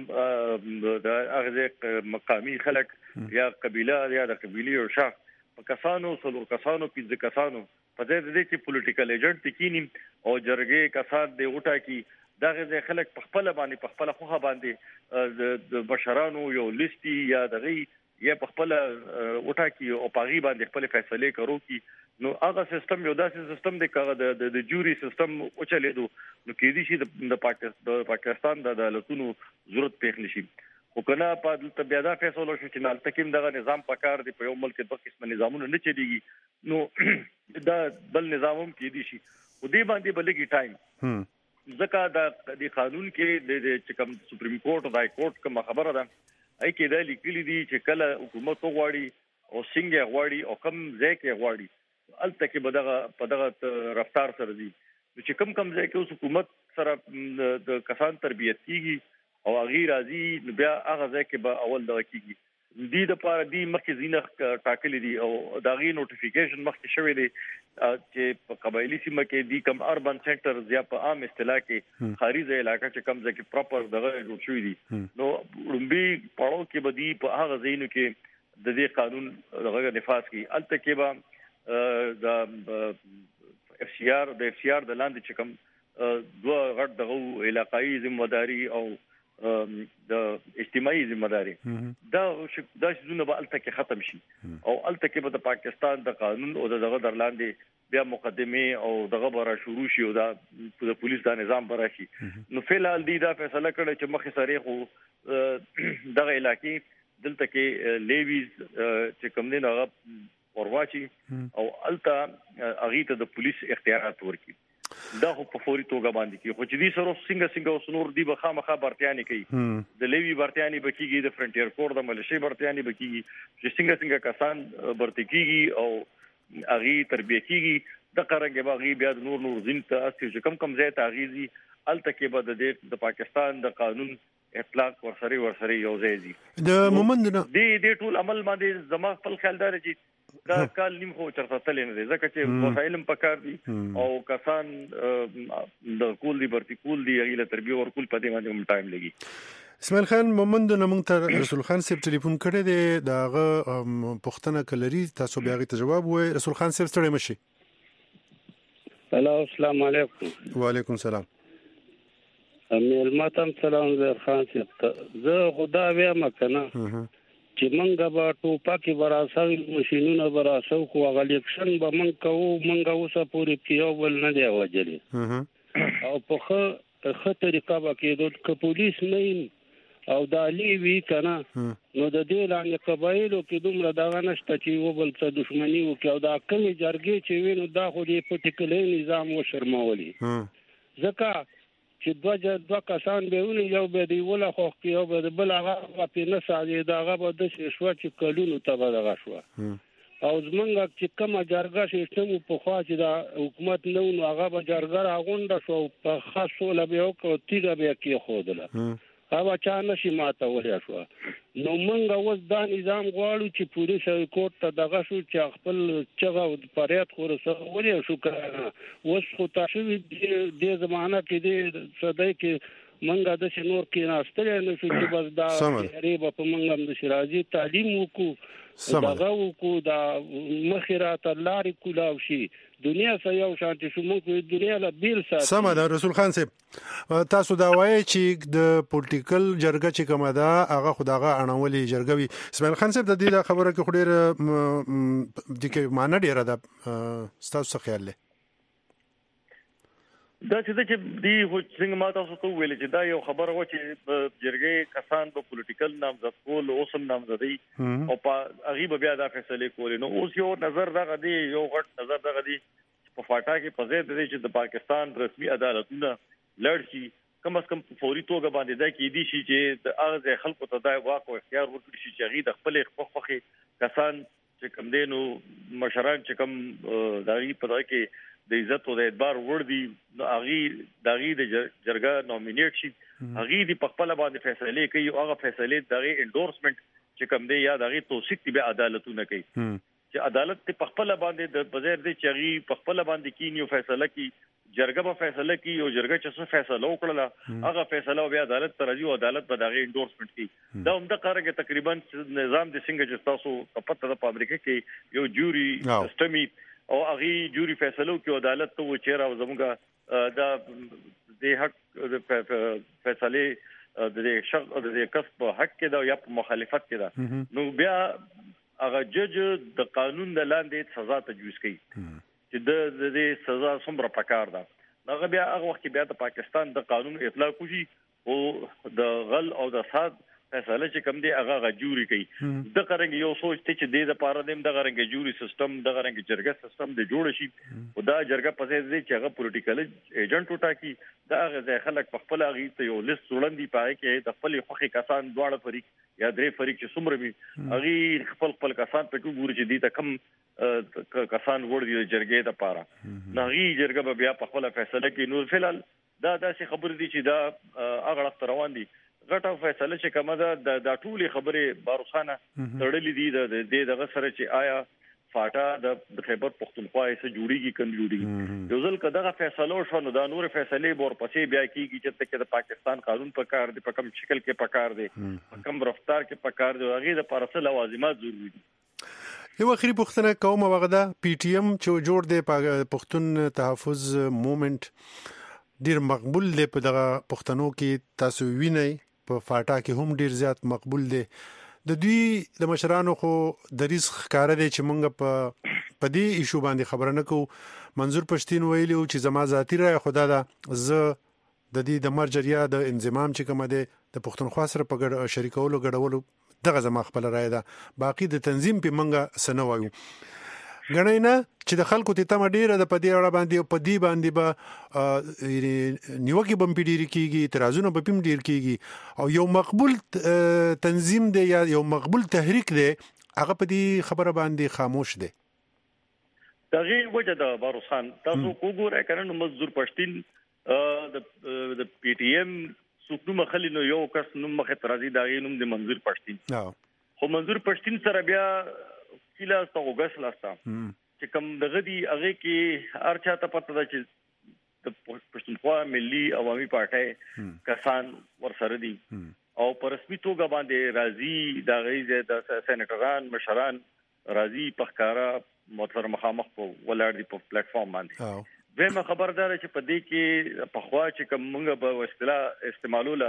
د هغه مقامی خلک یا قبيله یا د قبيله او شاخ په کسانو څلور کسانو پنځه کسانو په دې د چې پولیټیکل ایجنټ تکینی او جرګې کسان دی وټا کی دغه خلک په خپل باندې په خپل خوخه باندې د بشرانو یو لیستي یا دغه یا په خپل وټا کی او پاغي باندې خپل فیصله کرو کی نو هغه سیستم یو داسې سیستم دی چې د جوري سیستم او چلیدو نو کې دي چې د پاکستان د پاکستان د عدالتونو ضرورت پېښ نشي خو کنه په دلته بیا دا فیصله شو چې نال تکیم دغه نظام پکار دی په یو ملک د قسم نظامونو نه چلیږي نو دا بل نظاموم کې دي شي خو دې باندې بلګي ټایم ځکه د قانون کې د چې کوم سپریم کورټ او های کورټ کوم خبره ده اې کې دا لیکلي دي چې کله حکومت غواړي او څنګه غواړي او کوم ځای کې غواړي الته کې بدغه په دغه رفتار سره دي چې کم کم ځای کې اوس حکومت سره د کسان تربیت کیږي او غیر راضي بیا هغه ځای کې به اول دغه کیږي دې د پاره دی مخکې زینه ټاکلي دي او دا غي نوټیفیکیشن مخکې شوی دی چې په قبایلی سیمه کې دی کم اربن سنټر یا په عام اصطلاح کې خارجي علاقہ چې کم ځکه پراپر دغه جوړ شوی دي نو لومبي پړاو کې بدی په هغه ځینو کې د دې قانون دغه نفاذ کی الته کې به د اف سی آر د اف سی آر د لاندې چې کم دوه غټ دغه علاقائی ذمہداري او د اجتماعي ذمہداري دا دا شونه به الته کې ختم شي او الته کې به د پاکستان د قانون او دغه درلاندې بیا مقدمه او دغه برا شروع شي او دا د پولیس د نظام برا شي نو فلحال دی دا فیصله کړه چې مخه سره خو دغه علاقې دلته کې لیویز چې کوم نه ورواچی او الته اغه ته د پولیس اختیارات ورکړي دا خو په فوري توګه باندې کې خو چې دې سره څنګه څنګه وسنور دی به خامخا برتياني کوي د لیوی برتياني بکیږي د فرنټیر کور د ملشي برتياني بکیږي چې څنګه څنګه کسان برتی کیږي او اغي تربیه کیږي د قرنګ باغي بیا نور نور زین ته چې کم کم ځای تاغيزي التکه به د پاکستان د قانون اطلاق ورسري ورسري یو ځای دي د مومند نه دی د ټول عمل باندې زما خپل خیال دار چې دا کال نیم خو چرته تللی نه دی ځکه چې وسایل پکار دي او کسان د کول دی برتی کول دی غیله تربیه ورکول په دې باندې هم ټایم لګي اسماعیل خان مومند نو موږ ته رسول خان صاحب ټلیفون کړی دی داغه پښتنه کلری تاسو بیا غي ته جواب وای رسول خان صاحب ستړي مشي هلو السلام علیکم وعلیکم السلام امیل ماتم سلام زیر خان صاحب زه خدا ویم کنه چې منګه به ټوپکې به راسوي ماشینونه به راسو خو هغه الیکشن به موږ کوو موږ اوسه پورې کې یو بل نه دی وجلي او په ښه ښه طریقه به کېدو که پولیس نه او د علي وي که نه نو د دې لاندې قبایلو کې دومره دغه نشته چې یو بل څه دښمني وکړي او دا کومې جرګې چې وي نو دا خو د پټیکلي نظام وشرمولي ځکه چې دوه دوه کسان به ونی یو به دی ولا خو یو به بل هغه په نه ساده دا هغه به د شوا چې کلونو ته به دغه شو او زمونږ چې کومه جرګه سیستم په خوا چې دا حکومت نو نو هغه به جرګه راغونډه شو په خاصو لبه او کو تیګه به کې خودله هغه چا نشي ماته ولیا شو نو مونږ اوس دا نظام غواړو چې پولیس او کوټ ته دغه شو چې خپل چغه او پریاد خورسه ولیا شو کنه اوس خو تاسو دې زمانہ کې دې صدای کې مونږ د شنور کې ناستل نه شو چې بس دا غریب په مونږ هم د شرازي تعلیم وکړو دغه وکړو دا مخیرات لارې کولاو شي دنیا سره یو شانتي شو موږ دنیا له بیل سره سم ده رسول خان صاحب تاسو دا وایي چې د پولیټیکل جرګه چې کومه ده هغه خداغه اړولې جرګه وي اسماعیل خان صاحب د دې خبره کې خډیر د کې معنی ډیره ده تاسو خیال له دا چې دی خو څنګه ما تاسو ته ویل چې دا یو خبره و چې جرګې کسان په پولیټیکل نامزد کول اوسم نامزدي او په هغه بیا دا فیصله کول نو اوس یو نظر دغه دی یو غټ نظر دغه دی په فاټا کې په ځای دی چې د پاکستان رسمي عدالتونه لړ شي کم از کم فوري توګه باندې دا کې دي شي چې د هغه خلکو ته دا واقع اختیار ورکړي شي چې هغه د خپل خپل کسان چې کم دینو مشران چې کم دغه په دغه کې د عزت او د اعتبار ور دي هغه دغه د جرګه نومینیټ شي هغه دی په خپل باندې فیصله کوي او هغه فیصله دغه انډورسمنت چې کوم دی یا دغه توثیق دی به عدالتونه کوي چې عدالت په خپل باندې د بغیر د چغي په خپل باندې کینیو فیصله کوي جرګه به فیصله کوي او جرګه چې څه فیصله وکړه هغه فیصله بیا عدالت ته راځي او عدالت به دغه انډورسمنت کوي دا هم د قرارګه تقریبا نظام د څنګه چې تاسو په پته د امریکا کې یو جوري سیستم او هغه جوري فیصلو کې عدالت ته و چیرې او زموږه د د حق فیصله د شخص د کسب حق کې دا یا په مخالفت کې دا نو بیا هغه جج د قانون د لاندې سزا تجویز کوي چې د د سزا څومره پکار ده هغه بیا هغه وخت بیا د پاکستان د قانون اطلاق کوي او د غل او د فساد فیصله چې کوم دی هغه غجوري کوي د قرنګ یو سوچ ته چې د لپاره د غرنګ جوري سیستم د غرنګ جرګه سیستم د جوړ شي او دا جرګه په ځای چې هغه پولیټیکل ایجنټ وټاکي دا هغه خلک په خپل هغه ته یو لیست وړاندې پای کې د خپل خوخي کسان دواړه فریق یا درې فریق چې څومره وي هغه خپل خپل کسان په ټول چې دي ته کم کسان ور دي جرګې د لپاره نه هغه جرګه بیا په خپل فیصله کې نور فلال دا داسې خبر دي چې دا هغه روان دي غټه فیصله چې کومه ده د ټولي خبره باروخانه تړلې دي د دغه سره چې آیا فاټا د خیبر پختونخوا یې سره جوړیږي کم جوړیږي یو ځل کداغه فیصله شو نو دا نور فیصله بور پسې بیا کیږي چې تک د پاکستان قانون په کار دی په کوم شکل کې په کار دی په کوم رفتار کې په کار دی هغه د پارسه لوازمات ضروري دي یو اخري پښتنه کومه وغدا پی ټی ایم چې جوړ دی پښتون تحفظ موومېنټ ډیر مقبول دی په دغه پښتنو کې تاسو وینئ په فاټا کې هم ډیر زیات مقبول دي د دوی د مشرانو خو د ریسک ښکار دي چې مونږ په پدې ایشو باندې خبره نه کوو منظور پښتين ویلو چې زما ذاتی رائے خدا دا ز د دې د مرجریا د انضمام چې کوم دي د پښتونخوا سره په ګډ شریکولو ګډولو دغه زما خپل رائے ده باقي د تنظیم په منګه سنوایو غنۍ نه چې د خلکو ته تم ډیره د پدې اړه باندې په دې باندې به نیوکه بم پیډيري کیږي اعتراضونه به پم ډیر کیږي او یو مقبول تنظیم دی یا یو مقبول تحریک دی هغه په دې خبره باندې خاموش دی. دغه وجه د باروس خان تاسو وګورئ کنه مزدور پښتين د د پی ټی ایم سوکو مخلی نو یو کس نو مخه ترازی داغي نوم د منظور پښتين خو منظور پښتين سره بیا کله ستوګس لاستا چې کوم دغه دی هغه کې ارچا ته پته ده چې د پښتونخوا ملي عوامي پارټي کسان ورسره دي او په رسمي توګه باندې راضي دغه د سېنیټران مشران راضي پخکارا مطلب مخامخ په ولر دی په پلیټ فارم باندې زما خبردار چې په دې کې په خوا چې کوم موږ به وسیله استعمالوله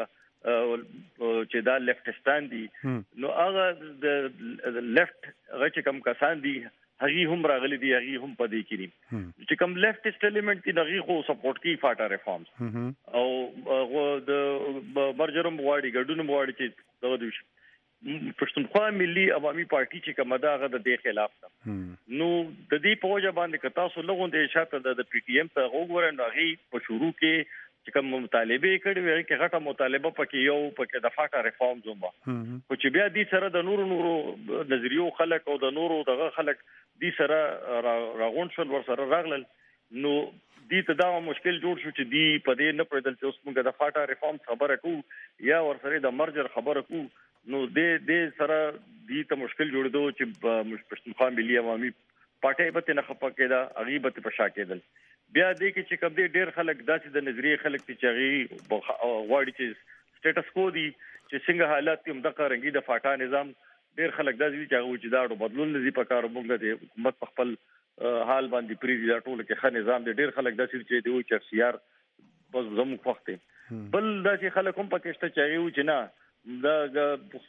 چې دا لیفټستان دي نو هغه د لیفټ هغه چې کوم کسان دي هغه هم راغلي دي هغه هم په دې کې دي چې کوم لیفټست الیمنٹ دي هغه خو سپورټ کوي فاټا ریفارمز او هغه د مرجرم واړي ګډون واړي چې دغه دوی پښتونخوا ملي عوامي پارټي چې کومه دا غو د دې خلاف ده نو د دې په وجه باندې کتا سو لغون د شاته د پی ټی ایم ته وګورئ نو هغه په شروع کې چې کوم مطالبه کړي وي کې غټه مطالبه پکې یو پکې د فاټا ریفارمز ومه خو چې بیا دې سره د نورو نورو نظریو خلک او د نورو دغه خلک دې سره راغون شول ور سره راغلل نو دې ته دا مشکل جوړ شو چې دې په دې نه پردل چې اوس موږ د فاټا ریفارمز خبره کوو یا ور سره د مرجر خبره کوو نو دې دې سره دې ته مشکل جوړېدو چې پښتونخوا ملي عوامي پارټي به نه خپه کېده غیبت په شا کېدل بیا دې کې چې کوم دې ډېر خلک داسې د نظریه خلک چې غي غواړي چې سټیټس کو دي چې څنګه حالات هم د قرنګي د فاټا نظام ډېر خلک داسې چې هغه چې دا بدلون لذي په کار موږ د حکومت په خپل حال باندې پریزي دا ټول کې ښه نظام دې ډېر خلک داسې چې دی چې سیار بس زموږ وخت بل داسې خلک هم پکې شته چې هغه چې نه دا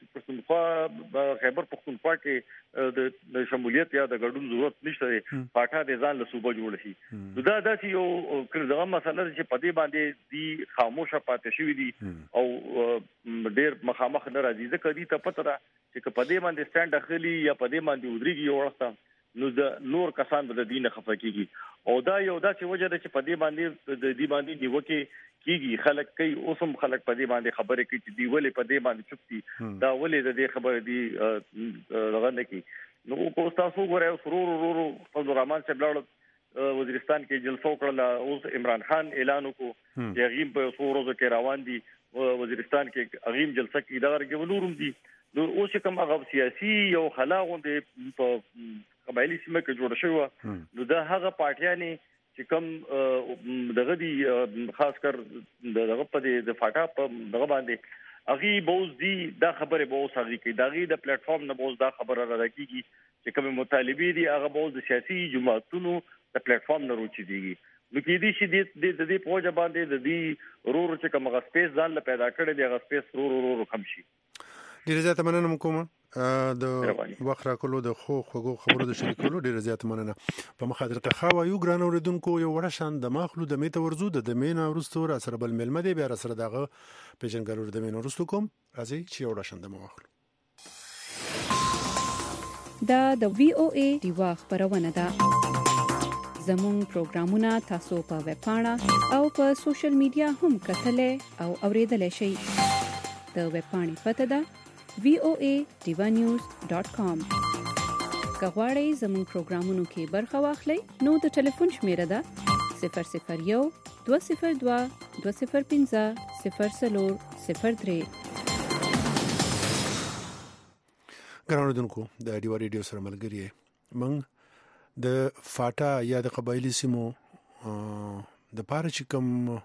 پښتونخوا خیبر پښتونخوا کې د شمولیت یا د ګډون ضرورت نشته پاټا د ځان له صوبه جوړ شي دا داسې یو کړه مسله چې په دې باندې دی خاموشه پاتې شوی دي او ډېر مخامخ نه راځي ځکه دې ته پته ده چې په دې باندې سټاند اخلي یا په دې باندې ودرېږي ورسته نو د نور کسان به د دین خفه کیږي او دا یو داسې وجه ده چې په دې باندې د دې باندې نیوکه کیږي خلک کوي اوسم خلک په دې باندې خبرې کوي چې دی ولې په دې باندې چپتي دا ولې د دې خبرې دی لغه نه کی نو کو تاسو غواړئ سرور ورور فضل الرحمن صاحب لاړ وزیرستان کې جلسه وکړه اوس عمران خان اعلان وکړ چې غیم په څو ورځو کې روان دي وزیرستان کې غیم جلسه کې دا ورګه ولورم دي نو اوس کوم هغه سیاسي یو خلاغوندې په قبایلی سیمه کې جوړ شوی نو دا هغه پارټیانې چې کوم دغه دی خاص کر دغه په د فاټا په دغه باندې اغي بوز دی دا خبره بوز هغه کې دغه د پلیټ فارم نه بوز دا خبره را راکېږي چې کوم مطالبه دي هغه بوز د سیاسي جماعتونو د پلیټ فارم نه روچي دي نو کې دي چې د د دې پوجا باندې د دې رور چې کوم غسپیس ځان له پیدا کړي دی غسپیس رور رور کم شي ډیر زیات مننه کوم د وخت راکولو د خو خوغو خبرو د شریکولو ډیر زیات مننه په مخاطر ته خو یو ګران اوریدونکو یو وړه شان د ماخلو د میته ورزو د مینا ورستو را سره بل ملمه دی بیا را سره دغه پیژنګلو د مینا ورستو کوم راځي چې وړه شان د ماخلو دا د وی او ای دی واخ پرونه ده زمون پروګرامونه تاسو په ویب پاڼه او په سوشل میډیا هم کتلې او اوریدلې شئ د ویب پاڼې پته ده وی او ای ډیوا نیوز ډاٹ کام کغواړئ زموږ پروګرامونو کې برخه واخلئ نو د ټلیفون شمیره ده صفر صفر یو دوه صفر دوه دوه صفر پنځه صفر څلور صفر درې ګرانو دونکو د ډیوا ریډیو سره ملګری موږ د فاټا یا د قبایلی سیمو د پاره چې کوم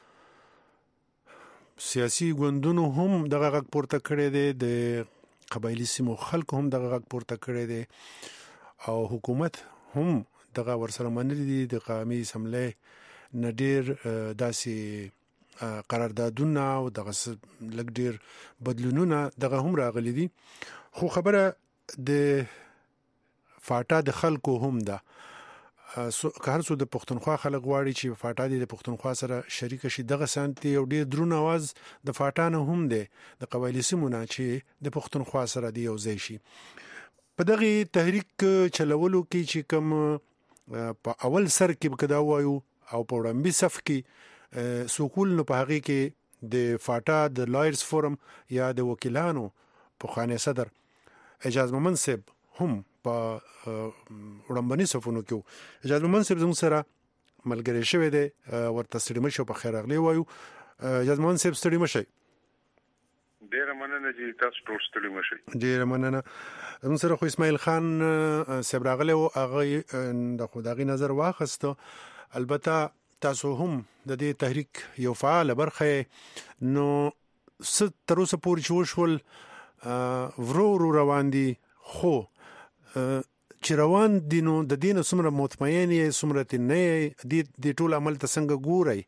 سیاسي ګوندونو هم دغه غږ پورته کړی دی د قبایلی سیمو خلکو هم دغه غږ پورته کړی دی او حکومت هم دغه ورسره منلي دي د قومي اسمبلی نه ډیر داسې قراردادونه او دغه لږ ډیر بدلونونه دغه هم راغلي دي خو خبره د فاټا د خلکو هم ده که هر څو د پښتونخوا خلک غواړي چې فاټا د پښتونخوا سره شریک شي دغه سنتي او ډیر درون आवाज د فاټا نه هم ده د قبایلی سیمونه چې د پښتونخوا سره دی یو ځای شي په دغه تحریک چلولو کې چې کوم په اول سر کې کدا وایو او په وړاندې صف کې سوکول نو په هغه کې د فاټا د لایرز فورم یا د وکیلانو په خانه صدر اجازه منصب هم په وړاندې صفونو کې اجازه منصب زموږ سره ملګری شوی دی ورته ستړي مشه په خیر اغلی وایو اجازه منصب ستړي مشه ډیر مننه چې تاسو ټول ستړي مشه ډیر مننه زموږ سره خو اسماعیل خان صاحب راغلی او هغه د خدای نظر واخسته البته تاسو هم د دې تحریک یو فعال برخه نو ست تر اوسه پورې شوشول ورو ورو روان دي خو چې روان دي نو د دین سمره مطمئن یې سمره نه دي د ټول عمل ته څنګه ګوري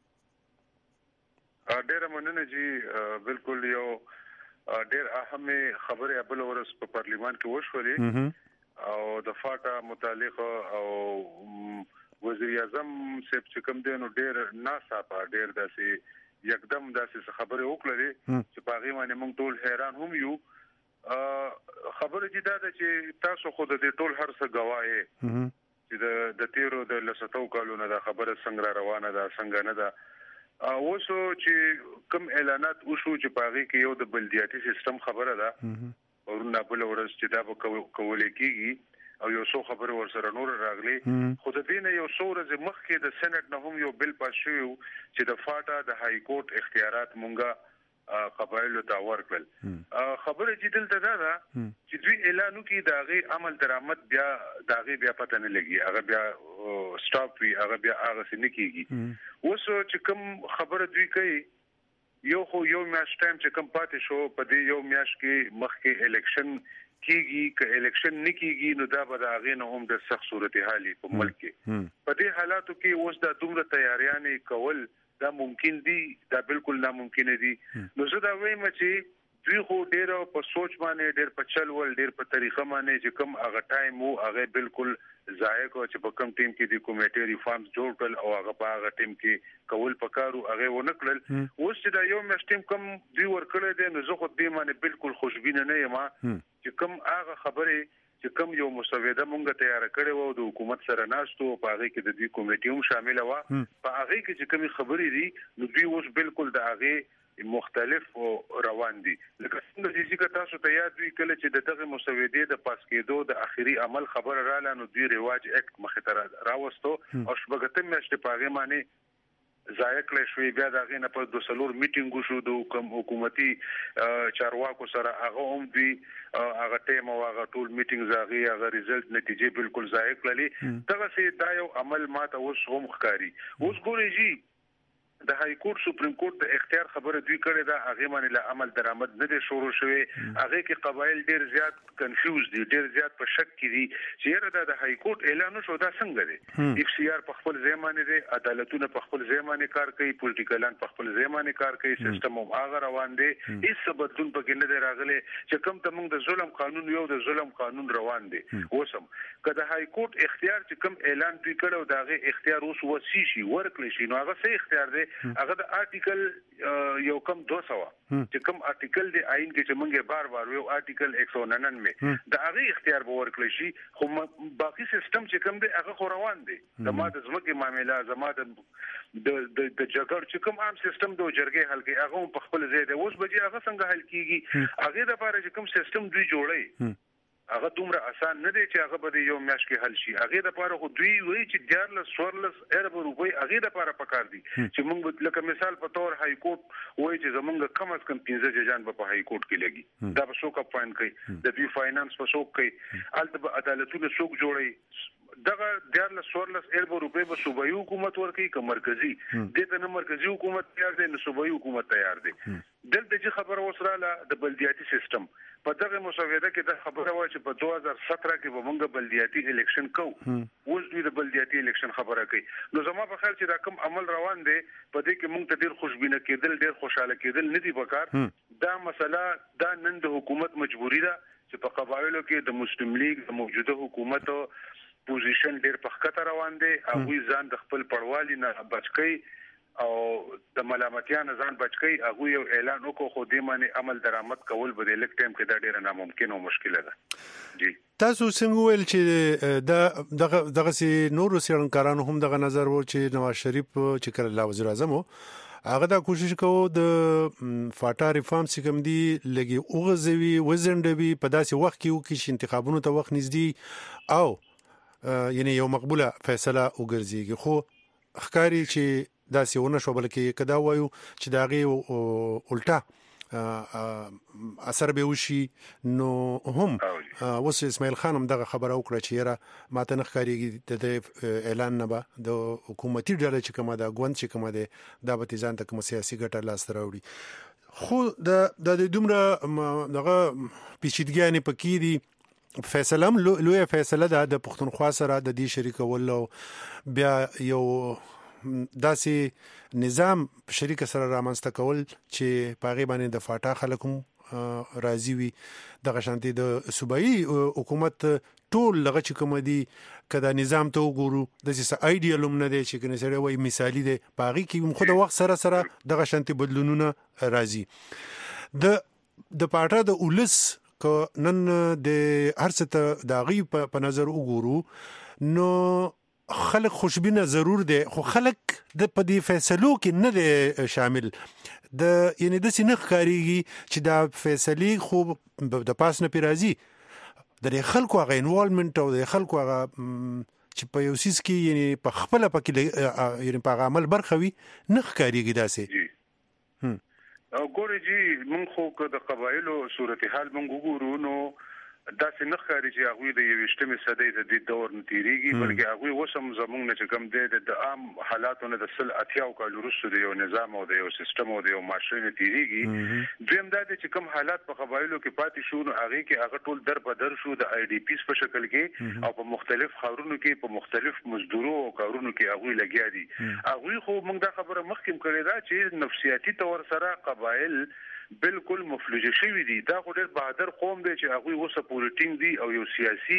ډیر مننه چې بالکل یو ډیر اهمه خبره ابل ورس په پارلیمان کې وشولې او د فاټا متعلق او وزیر اعظم صاحب چې کوم دی نو ډیر ناڅاپه ډیر داسې یکدم داسې خبره وکړلې چې باغی باندې موږ ټول حیران هم یو خبره چې دا ده چې تاسو خود د ټول هر څه گواهی چې د د تیرو د لساتو کالونو د خبره څنګه روانه ده څنګه نه ده اوسو چې کوم اعلانات وشو چې باغی کې یو د بلدیاتي سیستم خبره ده او نه بل ورس چې دا به کولې کیږي او یو څو خبره ورسره نور راغلي خو د دې نه یو څو ورځې مخکې د سېنات نه هم یو بل پاس شو چې د فاټا د های کورټ اختیارات مونږه قبایلو ته ورکړل خبره چې دلته دا ده چې دوی اعلان وکړي د هغه عمل درآمد بیا د هغه بیا پته نه لګي هغه بیا سټاپ وي هغه بیا هغه څه نه کیږي اوس چې کوم خبره دوی کوي یو خو یو میاشت ټایم چې کوم پاتې شو په دې یو میاشت کې مخکې الیکشن کیږي که الیکشن نه کیږي نو دا به د هغه نه هم د سخت صورتحال په ملک کې په دې حالاتو کې اوس د دومره تیاریانې کول دا ممکن دي دا بالکل ناممکن دي نو زه دا وایم چې دوی خو ډېر په سوچ باندې ډېر په چل ول ډېر په طریقه باندې چې کوم هغه ټایم وو هغه بالکل ضایع کو چې په کوم ټیم کې د کمیټې ریفارمز جوړ کړل او هغه په هغه ټیم کې کول پکارو هغه ونه کړل اوس چې دا یو مشتیم کوم دوی ورکړل دي نو زه خو دې باندې بالکل خوشبینه نه یم چې کوم هغه خبره چې کوم یو مسوده مونږه تیار کړې وو د حکومت سره ناشتو په هغه کې د دې کمیټې هم شامل و په هغه کې چې کوم خبرې دي نو دوی اوس بالکل د هغه مختلف روان دي لکه څنګه چې تاسو ته یاد وي کله چې د دغه مسودې د پاس کېدو د اخیری عمل خبر رااله نو دوی رواج اکټ مخه تر راوستو او شپږته میاشتې په هغه باندې ضایع کړی شوی بیا د هغې نه په دوه څلور میټینګ وشو د حکومتي چارواکو سره هغه هم دوی هغه ټایم او هغه ټول میټینګز هغې هغه ریزلټ نتیجې بالکل ضایع کړلې دغسې دا یو عمل ماته اوس هم ښکاري اوس ګورئ جي د های کورټ سپریم کورټ د اختیار خبره دوی کړې ده هغه باندې له عمل درآمد نه دي شروع شوی هغه کې قبایل ډیر زیات کنفیوز دي ډیر زیات په شک کې دي چې یره د های کورټ اعلان شو دا څنګه دي اف سی آر په خپل ځای باندې دي عدالتونه په خپل ځای باندې کار کوي پولیټیکلان په خپل ځای باندې کار کوي سیستم هم هغه روان دي هیڅ بدلون پکې نه دی راغلی چې کوم ته موږ د ظلم قانون یو د ظلم قانون روان دي اوسم کله های کورټ اختیار چې کوم اعلان دوی کړو داغه اختیار اوس وسی شي ورکړي شي نو هغه څه اختیار دی هغه د آرټیکل یو کم دو سو چې کوم آرټیکل دی آئین کې چې مونږه بار بار یو آرټیکل ایک سو ننانوے د هغه اختیار به ورکړي شي خو باقي سیستم چې کوم دی هغه خو روان دی د ما د ځمکې معاملې زما د د د جګړې چې کوم عام سیستم د جرګې حل کوي هغه په خپل ځای دی اوس به هغه څنګه حل کیږي هغه د لپاره چې کوم سیستم دوی جوړي هغه دومره آسان نه دی چې هغه به یو میاشت کې حل شي هغه د لپاره خو دوی وایي چې دیارلس سورلس ارب روپۍ هغه د لپاره پکار دي چې موږ لکه مثال په تور های کورټ وایي چې زمونږ کم از کم پنځه ججان په های کورټ کې لګي دا به څوک اپاینټ کوي د دوی فاینانس په څوک کوي البته به عدالتونه څوک جوړي دغه دیارلس سورلس ارب روپۍ به صوبایي حکومت ورکوي که مرکزي دته نه مرکزي حکومت تیار دی نه صوبایي حکومت تیار دی دلته چې خبره وسراله د بلدیاتي سیستم په دغه مسوده کې د خبره و چې په دوه هزار سطر کې به موږ بلدیاتي الیکشن کوو اوس دوی د بلدیاتي الیکشن خبره کوي نو زما په خیال چې دا کوم عمل روان دی په دې کې موږ ته ډېر خوشبینه کېدل ډېر خوشاله کېدل نه دي پکار دا مسله دا نن د حکومت مجبوری ده چې په قبایلو کې د مسلم لیگ د موجوده حکومت پوزیشن ډېر په خطر روان دی هغوی ځان د خپل پړوالي نه بچ کوي او د ملامتیا نه ځان بچی هغه یو اعلان وکړو خو دې باندې عمل درآمد کول به د لیک ټایم کې دا ډیره ناممکن او مشکله ده. جی تاسو څنګه ویل چې د دغه دغه سي نور سیړنکارانو هم دغه نظر و چې نواز شریف چې کله لا وزیر اعظم هغه دا کوشش کوو د فاټا ریفارم سکم دی لګي اوغزوي وزندوي په داسې وخت کې وکړي چې انتخابونو ته وخت نږدې او یعنی یو مقبوله فیصله وګرځيږي. خو ښکاری چې داسې ونه شو بلکې کدا وایو چې داغه الټا اثر به وشي نو هم وس اسماعیل خان هم دغه خبره وکړه چې یاره ماته نه ښکاریږي د اعلان نه به د حکومتي ډله چې کومه ده غوند چې کومه ده دا به ځان ته کوم سیاسي ګټه لاس راوړي. خو د د دومره دغه پیچیدګیانې پکې دي فیصله هم لوی فیصله ده د پښتونخوا سره د دې شریکول بیا یو داسې نظام شریک سره رامنځته کول چې پاغي باندې د فاټا خلکو راضي وي د غشانتي د صوبایي حکومت ټول لغه چې کوم دي کدا نظام ته وګورو د څه ایډیالوم نه دی چې کنه سره وای مثالی دی پاغي کې خو د وخت سره سره د غشانتي بدلونونه راځي. د د پاټا د اولس ک نن د هرڅه ته د غي په نظر وګورو نو خلک خوشبینه ضرور دي خو خلک د پدې فیصلو کې نه دي شامل د یعنی د سینخ کاریږي چې دا فیصله خو د پاس نه پیرازي د خلکو غو انوالمنت او د خلکو غو چې په یو سیس کې یعنی په خپل پکې یعنی په عمل برخوي نه کاریږي داسې هم او ګورې جی مونږ خو د قبایلو صورتحال مونږ وګورو نو دا څنګه ښکاري چې هغه د یوشتمې صدۍ د دې دور نتیریږي بلکې هغه وسم زمونږ نه چې کوم دی د عام حالاتو نه د سل اتیاو کال وروسته د یو نظام او د یو سیستم او د یو ماشین نتیریږي. دویم دا چې کوم حالات په قبایلو کې پاتې شو نو هغه کې هغه ټول در په در شو د آی ډی پیس په شکل کې او په مختلف خاورونو کې په مختلف مزدورو او کارونو کې هغه لګیا دي. هغه خو موږ دا خبره مخکې کړې ده چې نفسیاتي تور سره قبایل بالکل مفلوج شوی دي. دا خو ډېر بهادر قوم دی چې هغه وسه پولیټینګ دی او یو سیاسي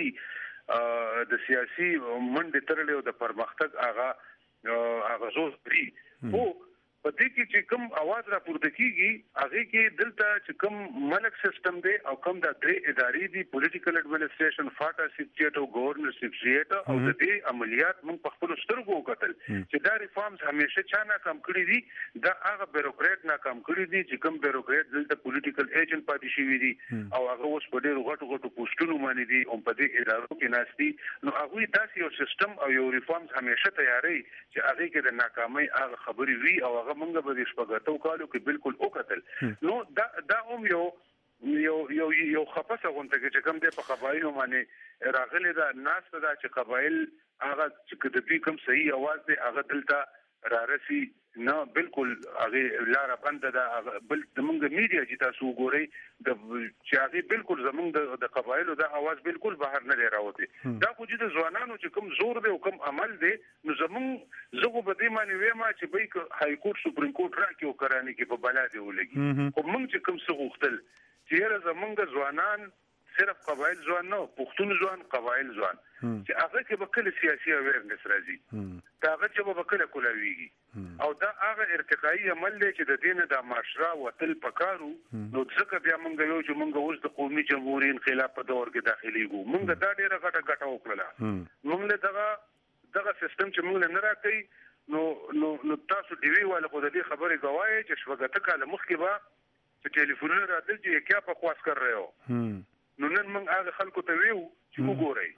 د سیاسي منډه ترلې او د پرمختګ هغه هغه زوس دی. خو په دې کې چې کوم आवाज راپورته کیږي هغه کې دلته چې کوم ملک سیستم دی او کوم د درې ادارې دي پولیټیکل اډمنسټریشن فاټا سیکریټ او گورنر سیکریټ او د دې عملیات موږ په خپل سترګو وکتل چې دا ریفارمز همیشه چا ناکام کړی دي دا هغه بیروکرات ناکام کړی دي چې کوم بیروکرات دلته پولیټیکل ایجنټ پاتې شوی دي او هغه اوس په ډېر غټو غټو پوسټونو باندې دي او په دې ادارو کې ناشتي نو هغه داسې یو سیستم او یو ریفارمز همیشه تیاری چې هغه کې د ناکامۍ هغه خبري وي او هغه موږ به د شپږاتو کالو کې بالکل وکتل. نو دا دا هم یو یو یو یو خپسه غونډه کې چې کوم د په قبایلو باندې راغلي دا ناس دا چې قبایل هغه چې د دې کوم صحیح आवाज دی هغه دلته رارسي نه بالکل هغه لار بند ده بل زمونږ میډیا چې تاسو وګورئ د چې هغه بالکل زمونږ د قبایلو د आवाज بالکل بهر نه راوځي. دا خو چې د ځوانانو چې کوم زور دی او کوم عمل دی نو زمونږ زغو به دې معنی وایم چې به های کورټ سپریم کورټ راکې او کرانې کې په بلا دی ولګي خو موږ چې کوم څه غوښتل چې زمونږ ځوانان صرف قبایل ځوان نه پښتون ځوان قبایل ځوان چې هغه کې به کله سیاسي اویرنس راځي دا هغه چې به کله کولاویږي او دا هغه ارتقایي عمل دی چې د دین د معاشره وتل پکارو نو ځکه بیا مونږ یو چې مونږ اوس د قومي جمهوریت انقلاب په دور کې داخليږو مونږ دا ډیره غټه غټه وکړه مونږ له دغه دغه سیستم چې مونږ نه راکې نو نو نو تاسو دی ویواله خو د دې خبرې گواهی چې شوګه کاله مخکې به چې ټلیفونونه راځي چې کیا په خواص کړ رہے ہو نو نن موږ هغه خلکو ته ویو چې وګورئ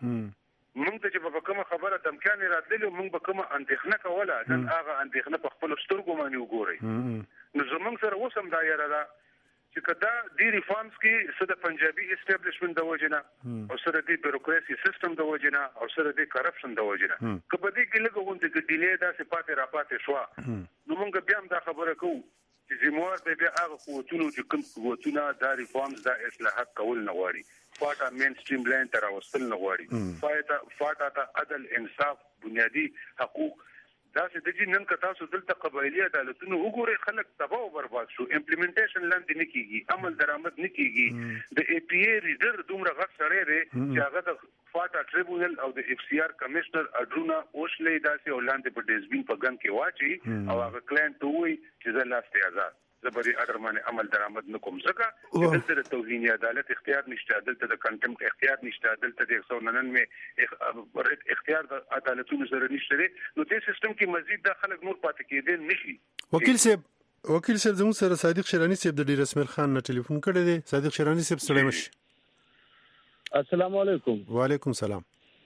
موږ ته چې په کومه خبره تمکان راتللی موږ به کومه اندېښنه کوله نن هغه اندېښنه په خپل سترګو باندې وګورئ نو زموږ سره اوس هم دا یاره ده چې کدا دی ریفارمز کې سره پنجابي اسټابلیشمنت د وجنه او سره دی بیروکراسي سیستم د وجنه او سره دی کرپشن د وجنه کبه دې کې لګو غونډه کې ډیلې دا سپاتې را پاتې شو نو موږ بیا هم دا خبره کوو چې زموږ د بیا هغه قوتونو چې کوم قوتونه دا ریفارمز دا اصلاحات کول نه غواړي فاټا مین سټریم لاین تر اوستل نه غواړي فاټا فاټا ته عدل انصاف بنیادی حقوق دا چې د جنن کتا سو دلته قبایلی عدالتونو وګوري خلک تباہ او برباد شو امپلیمنټیشن لاندې نه کیږي عمل درآمد نه کیږي د ای پی ای ریډر دومره غټ سره دی چې هغه د فاټا ټریبونل او د اف سی آر کمشنر اډرونا اوشلې داسې ولاندې په ډیزبین په ګن کې واچي او هغه کلاینټ وایي چې زه لاسته آزاد زبري اډر باندې عمل درآمد نکوم ځکه دلته د توهین عدالت اختیار نشته، دلته د کنټمپټ اختیار نشته، دلته د ایک سو ننانوے اختیار د عدالتونو سره نشته. نو دې سیستم کې مزید د خلک نور پاتې کېدل نشي. وکیل صاحب وکیل صاحب زموږ سره صادق شیرانی صاحب د ډیر اسماعیل خان نه ټلیفون کړی دی. صادق شیرانی صاحب سلام علیکم. السلام علیکم. وعلیکم السلام.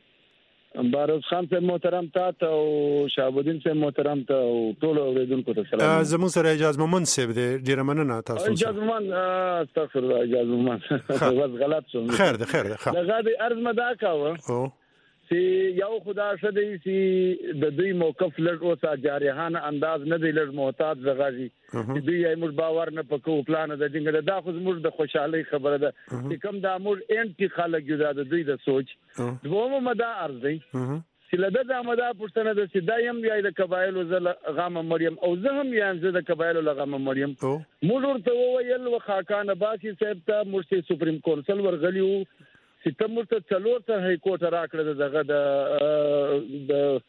باروز خان صاحب محترم ته او شهابالدین صاحب محترم ته او ټول اوریدونکو ته سلام. زموږ سره اجازه مومن صاحب دی، ډیر مننه تاسو. اجازه مومن استغفر الله اجازه مومن بس غلط شوم. خیر ده خیر ده. لږه د عرض مدا کاوه او چې یو خدا شدی چې د دوی موقف لږ اوسه جارحانه انداز نه دی، لږ محتاط زغاږي چې دوی یې موږ باور نه پکو پلان د دینګ دا خو موږ د خوشحالي خبره ده چې کوم د امور انټي خلک جدا د دوی د سوچ دومره مدا ارزي چې لده د مدا پښتنه د سیدایم یا د قبایل زل غام مریم او زه هم یم زه د قبایل لغام مریم موږ ورته ویل وخاکان باسي صاحب ته مرشي سپریم کونسل ورغلیو چې تمور ته څلور ته هاي کورټ راکړه دغه د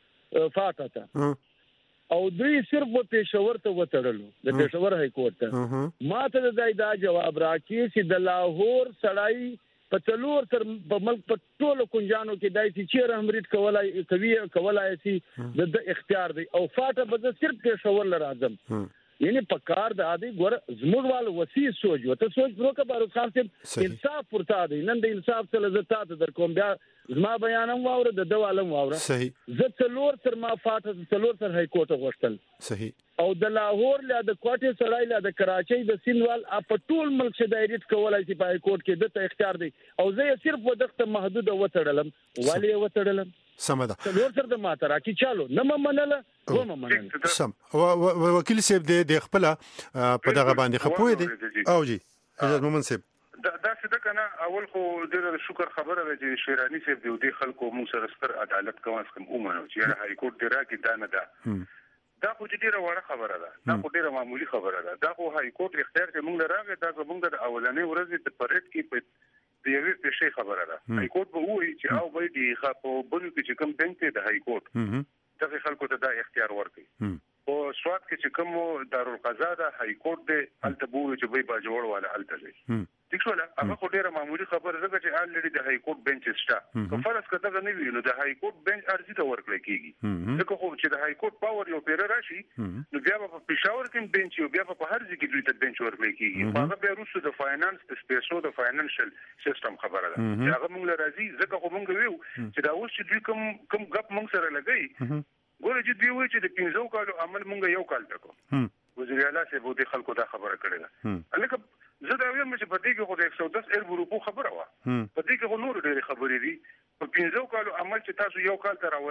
د فاټا ته او دوی صرف په پېښور ته وتړلو د پېښور هاي کورټ ته. ما ته د دا جواب راکې چې د لاهور سړای په څلور تر په ملک په ټولو کنجانو کې دای چې رحمریت کولای کوي کولای شي د اختیار دی او فاټا به صرف پېښور لرازم. یعنی پکار د عادي ګور زموږوال وسی سوچ وته سوچ پروکه باروز خان صاحب انصاف پورته دی نن د انصاف سره زتا ته در کوم بیا زما بیانم واوره د دوالم واوره صحیح زه څلور تر ما فاټه څلور تر هاي کورټ غوښتل صحیح او د لاهور له د کوټې سړای له د کراچۍ د سینوال په ټول ملک شه دایریټ کولای شي په هاي کورټ کې د اختیار دی او زه صرف ودغه محدود وتړلم والی وتړلم سمدا څلور تر د ماته راکی چالو نه منله و منله سم وکیل صاحب د خپل په دغه باندې خپوي دي او جی اجازه مومن صاحب دا دا څه ده کنه اول خو ډېر شکر خبره ده چې شیرانی صاحب دی د خلکو مو سره ستر عدالت کوم کوم ومنو چې هاي کورټ دی راکی دا نه ده دا خو ډیره وړه خبره ده، دا خو ډیره معمولی خبره ده. دا خو هاي کورټ اختیار چې موږ راغی دا زموږ د اولنې ورځې د پریډ کې په د یوې پېښې خبره ده. هاي کورټ به وایي چې او به دی خو بل کې چې کوم بنک د هاي کورټ دغه خلکو ته دا اختیار ورکړي او سواد کې چې کوم دارالقضا ده هاي کورټ د التبوي چې به باجوړ والا التلې ٹھیک شو. هغه خو ډیره معمولی خبره ده چې الریډي د هاي کورټ بنچ شته که فرض کړه دا نه وي نو د هاي کورټ بنچ ارزي ته ورکړي کیږي ځکه خو چې د هاي کورټ پاور یو پیر راشي نو بیا په پېښور کې بنچ یو بیا په هر ځای کې دوی ته بنچ ورکړي کیږي. هغه بیا روسو د فاینانس د سپیسو د فاینانشل سیستم خبره ده چې هغه موږ راځي ځکه خو موږ ویو چې دا اوس چې دوی کوم کوم غپ موږ سره لګي ګوره چې دوی وایي چې د پنځو کالو عمل موږ یو کال تکو وزیر اعلی صاحب د خلکو دا خبره کړې ده. الکه زه دا وایم چې په دې کې خو د ایک سو دس ال ګروپو خبره وا په دې کې خو نور ډېر خبرې دي په پنځو کالو عمل چې تاسو یو کال تر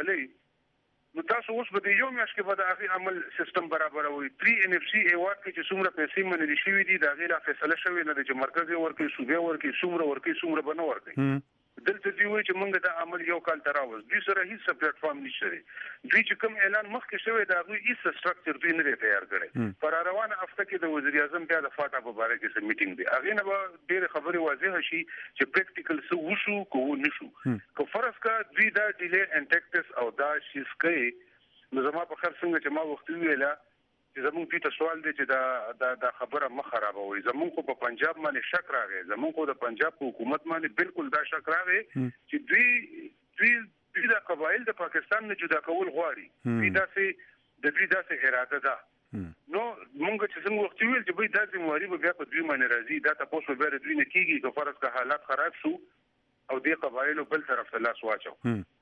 اولې نو تاسو اوس به د یو میاشت کې به د هغه عمل سیستم برابروي. تری ان اف سی ایوارډ کې چې څومره پیسې منل شي دي دا غیر فیصله شوی نه چې مرکز ورکړي صوبې ورکړي څومره ورکړي څومره بنه ورکړي. دلته دی وایي چې موږ د عمل یو کال تراوز دوی سره هیڅ پلیټ فارم نشته. دوی چې کوم اعلان مخکې شوی دا غوي هیڅ سټرکچر دوی نه تیار کړي. پر روانه هفته کې د وزیر اعظم بیا د فاټا په اړه کې میټینګ دی هغه نه به ډېر خبرې واضح شي چې پریکټیکل څه وشو کوو نشو کو فرض کا دوی دا ډیلې ان ټیکټس او دا شیز کوي نو زما په خر څنګه چې ما وخت ویلا چې زموږ دې ته سوال دی چې دا دا, دا خبره مخ خرابوي. زموږ کو په پنجاب باندې شک راغی، زموږ کو د پنجاب په حکومت باندې بالکل دا شک راغی چې دوی دوی دوی د قبایل د پاکستان نه جدا کول غواړي. دوی داسې د دوی داسې اراده ده. نو موږ چې څنګه وخت ویل چې به داسې مواري به بیا په دوی باندې راځي دا تاسو به دوی نه کیږي که فرض کا حالات خراب شو او د قبایل بل طرف ته لاس واچو.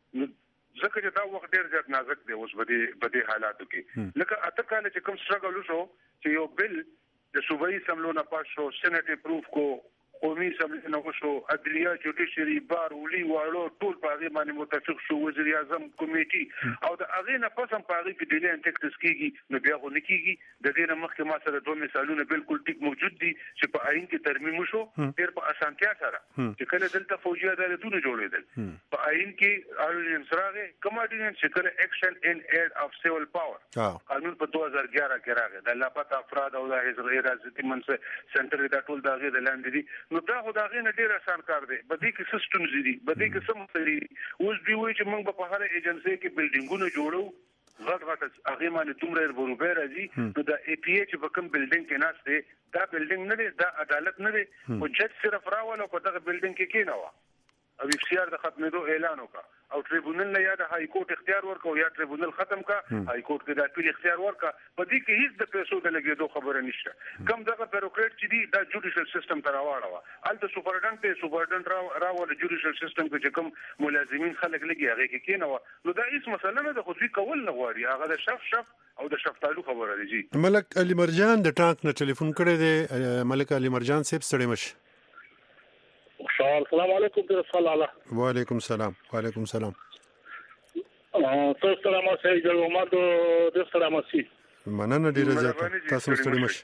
ځکه چې دا وخت ډیر زیات نازک دی اوس بده بده حالاتو کې لکه اته کال چې کوم سټرګل وشو چې یو بل د صوبایي سملو نه پاس شو سېنات اپروف کو قومي سملو نه وشو عدلیه جوډیشري بار ولي واړو ټول په هغه باندې متفق شو وزیر اعظم کمیټي او د هغه نه پس هم په هغه کې ډیلې ان ټیکټس کیږي نو بیا خو نه کیږي. د دې نه مخکې ما سره دوه مثالونه بالکل ټیک موجود دي چې په آئین کې ترمیم وشو ډیر په اسانتیا سره چې کله دلته فوجي عدالتونه جوړېدل په آئین کې اړین سره کماډینن چې کله اکشن ان ایډ اف سیول پاور قانون په دوه هزار ګیارہ کې راغی د لاپتا افراد او د حزب ارادتي منصب سنټر د ټول دغه د لاندې دي نو دا خو دا غینه ډیر آسان کار دی بده کې سیستم زیدي بده کې سم سړي اوس دی وای چې موږ په هر ایجنسی کې بلډینګونه جوړو غټ غټ هغه باندې دومره بروبه راځي نو دا ای پی ایچ په کوم بلډینګ کې ناشته دا بلډینګ نه دی دا عدالت نه دی او جج صرف راول او په دغه بلډینګ کې کېناوه او اف سی آر د ختمېدو اعلان وکړ او ټریبونل نه یا د های کورټ اختیار ورکو یا ټریبونل ختم کا های کورټ کې د اپیل اختیار ورکا په دې کې هیڅ د پیسو د لګېدو خبره نشته کم دغه بیروکریټ چې دی د جوډیشل سیستم تر راوړو ال د سپرډنټ ته سپرډنټ راوړو جوډیشل سیستم کې چې کوم ملازمین خلک لګي هغه کې کېنو نو دا هیڅ مسله نه د خودي کول نه غواړي هغه د شف شف او د شفتالو خبره دی. ملک علي مرجان د ټانک نه ټلیفون کړی دی. ملک علي مرجان صاحب ستړي مش. السلام علیکم ترسل الله. وعلیکم السلام. وعلیکم السلام. تاسو سلام سي جلومات د سلام سي. مننه ډیره زیاته. تاسو ستړي مش.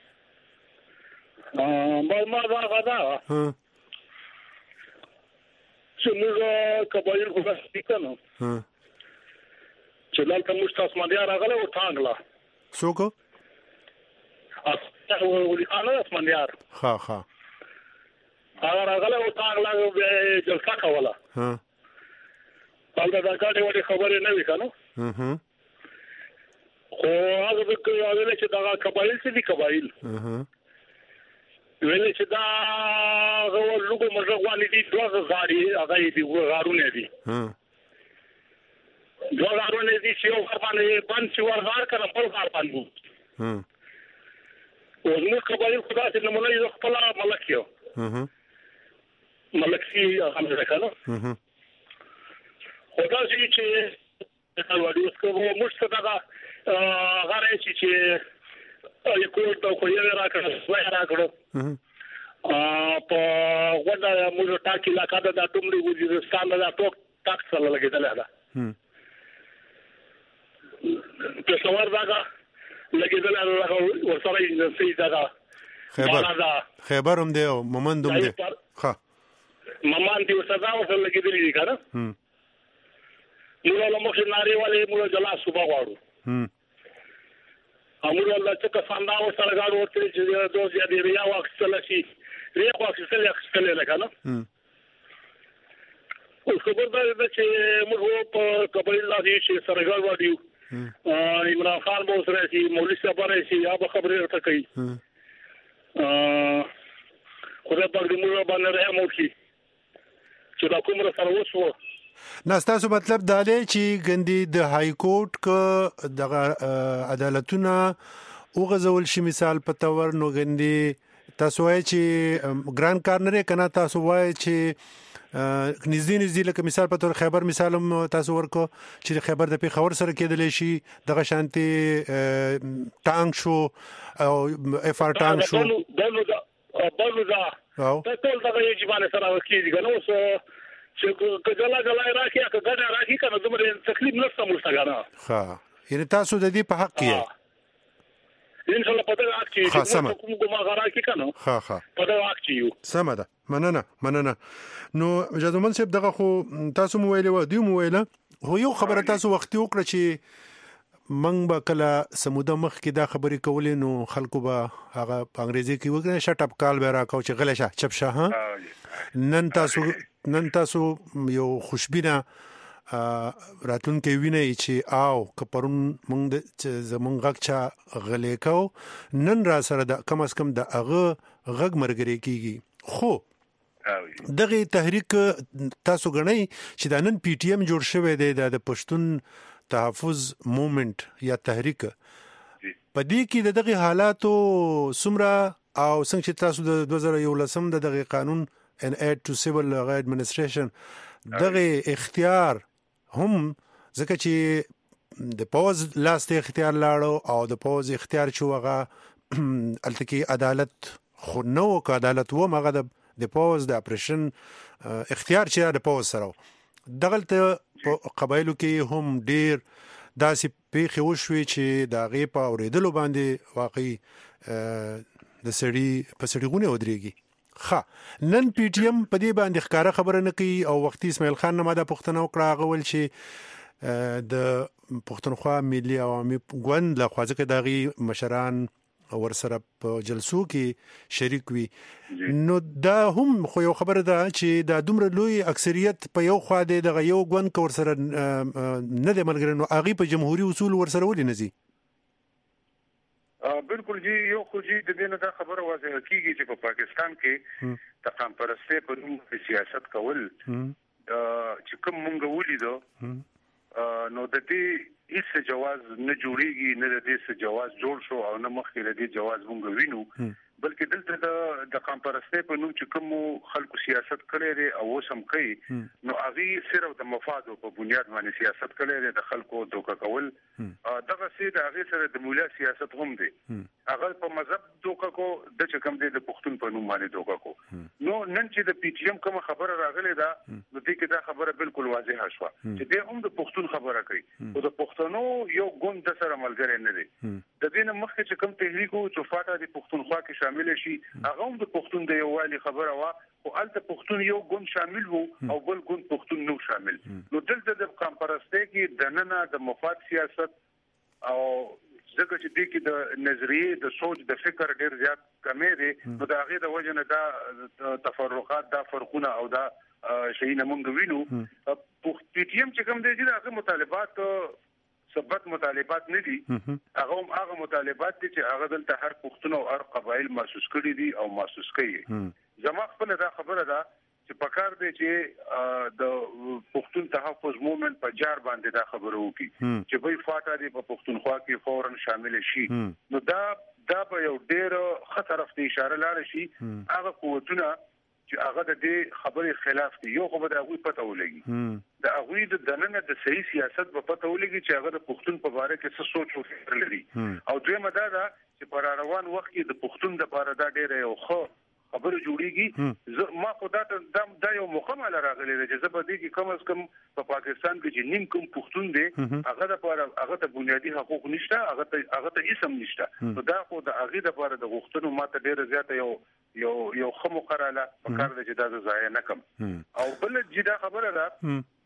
ا ما ما غدا. ها. څنګه کبایر کوڅه کنه. ها. چې دلته موږ تاسو باندې راغله او ټانګلا. څوک؟ اته ولي خانه اسمنیار. ها ها. هغه راغله او ټانګلا به جلسه کوله. ها. دا دا کاټه وړي خبرې نه وی کنه. اها. خو هغه به کوي هغه چې دا قبایل څه دي قبایل. اها. ویل چې دا هغه لوګو مرغوالي دي دوه غاړي هغه دي غارونه دي. ها. دوه غارونه دي چې یو باندې باندې ور غار کړه په غار باندې. ها. او نو قبایل خدا چې نمونه یو خپل ملک یو. اها. ملک سی هغه ده کنه. اها. خدا چې د وړوس کومه مشته دا غاره چې چې یو کوټ په کوی راکړه وای راکړه. ا په ودا موږ ټاکي لا کاده د ټومړي وزیرستان دا ټوک ټاکس سره لګیدل دا. هم. په څوار دا لګیدل هغه ورسره یې سي دا. خیبر خیبر هم دی او مومند هم دی. ها. ممان دی ورسره ورسره لګیدل دي کنه. هم. موږ له مخې ناری والے موږ جلا صبح غواړو. هم. امر الله چې کساندا و سره غاړو ورته چې دوه زیاتې ریا واخستل شي ریا واخستل اخستل لکنه. هم. او خبر ده چې موږ په قبایل لاسي چې سره غاړو وادیو. عمران خان مو سره شي مولوی صاحب سره شي یا به خبرې ورته کوي. هم. ا خدای پاک دې موږ باندې رحم وکړي چې دا کوم سره وسو. نه تاسو مطلب دا دی چې ګندې د های کورټ ک د عدالتونه او غزول شي مثال په تور نو ګندې تاسو وایي چې ګران کار نه کنه تاسو وایي چې نږدې نږدې لکه مثال په تور خیبر مثال تاسو ورکو چې خیبر د پیښور سره کېدل شي دغه شانتي ټانګ شو او اف ار ټانګ شو بلو دا بلو دا ته ټول دا یې باندې سره وکړي کنه اوس چې کله جلا راکې که ګډه راکې کنه دومره تکلیف نشته مستګانا. ها یعنی تاسو د دې په حق کې ان شاء الله پته راکې چې کوم کومه غرا کې کنه. ها ها پته راکې یو سم ده. مننه مننه. نو جادومن صاحب دغه خو تاسو مو ویلو دی مو ویله هو یو خبره تاسو وخت وکړه چې منګ به کله سموده مخ کې دا خبرې کولې نو خلکو به هغه په انګریزي کې وګڼي شټ اپ کال به راکاو چې غلې شه چپ شه. ها نن تاسو نن تاسو یو خوشبینه راتلونکي ویني چې آو کپرون مونږ زمونږ غچا غلې کو نن را سره د کم اس کم د اغه غږ مرګري کیږي. خو دغه تحریک تاسو غنئ چې د نن پی ټی ایم جوړ شوی دی د پښتون تحفظ موومېنټ یا تحریک په دې کې د دغه حالاتو سمرا او څنګه چې تاسو د دوه زره یولسم د دغه قانون ان اید ټو سیول ایڈمنسټریشن دغه اختیار هم ځکه چې د پوز لاست اختیار لاړو او د پوز اختیار چې وغه التکی عدالت خو نو ک عدالت و مغه د پوز د اپریشن اختیار چې د پوز سره دغلت په قبایلو کې هم ډیر داسې پیښې وشوي چې د غي په اوریدلو باندې واقعي د سړي په سړيونه ودرېږي. خا نن پی ټی ایم په دې باندې ښکارا خبره نه کوي او وختي اسماعیل خان نه ماده پښتنه وکړه غول چې د پښتونخوا ملي عوامي ګوند له خوازه کې دغه مشران ورسره په جلسو کې شریک وي. نو دا هم خو یو خبره ده چې دا دومره لوی اکثریت په یو خوا دی دغه یو ګوند کې ورسره نه دی ملګری، نو هغې په جمهوري اصول ورسره ولې نه ځي؟ بالکل جی، یو خو جی د دې نه دا خبره واضح کیږي چې په پاکستان کې د قام پرستۍ په نوم سیاست کول چې کوم مونږ ولیدو نو د دې هیڅ جواز نه جوړیږي، نه د دې جواز جوړ شو او نه مخکې د دې جواز مونږ وینو، بلکې دلته د د قام پرستۍ په نوم چې کوم خلکو سیاست کړی دی او اوس هم کوي، نو هغه صرف د مفادو په بنیاد باندې سیاست کړی دی، د خلکو دوکه کول. دغه سي د هغه سره د مولا سیاست هم دی، هغه په مذهب دوکه کو د چې کوم دی د پښتون په نوم باندې دوکه کو. نو نن چې د پی ټی ایم کوم خبره راغله ده، نو دې کې دا خبره بالکل واضحه شوه چې دې هم د پښتون خبره کوي او د پښتنو یو ګوند سره ملګری نه دی. د دې نه مخکې چې کوم تحریک او چوفاټه د پښتونخوا کې شامل شي، هغه هم د پښتون د یووالي خبره وا، او الته پښتون یو ګوند شامل وو او بل ګوند پښتون نو شامل. نو دلته د قام پرستۍ کې د نننه د مفاد سیاست او ځکه چې دې کې د نظریه د سوچ د فکر ډیر زیات کمی دی، نو د هغې د وجه نه دا تفرقات، دا فرقونه او دا شیونه مونږ وینو. پی ټی ایم چې کوم دی چې هغه مطالبات ثبت مطالبات نه دي، هغه هم هغه مطالبات دي چې هغه دلته هر پښتون او هر قبایل محسوس کړي دي او محسوس کوي. زما خپل دا خبره ده چې پکار دی چې د پښتون تحفظ مومنت په جار باندې دا خبره وکړي چې وای فاټا دی په پښتونخوا کې فورن شامل شي. نو دا دا به یو ډیر خطر افته اشاره لاره شي، هغه قوتونه چې هغه د دې خبرې خلاف دي، یو خو به د هغوی پته ولګي، د هغوی د دننه د صحیح سیاست په پته ولګي چې هغه د پښتون په باره کې څه سوچ او فکر لري. او دویمه دا ده چې په روان وخت کې د پښتون د باره دا ډیره یو ښه خبره جوړیږي. ما خو دا دا یو مکمل راغلی دی چې زه به دې کې کم از کم په پاکستان کې چې نیم کوم پښتون دی هغه د پاره هغه ته بنیادی حقوق نشته، هغه ته هغه ته اسم نشته. نو دا خو د هغې د پاره د غوښتنو ماته ډیره زیاته یو یو یو ښه مقرره په کار دی چې دا زه ضایع نه کړم. او بل چې دا خبره ده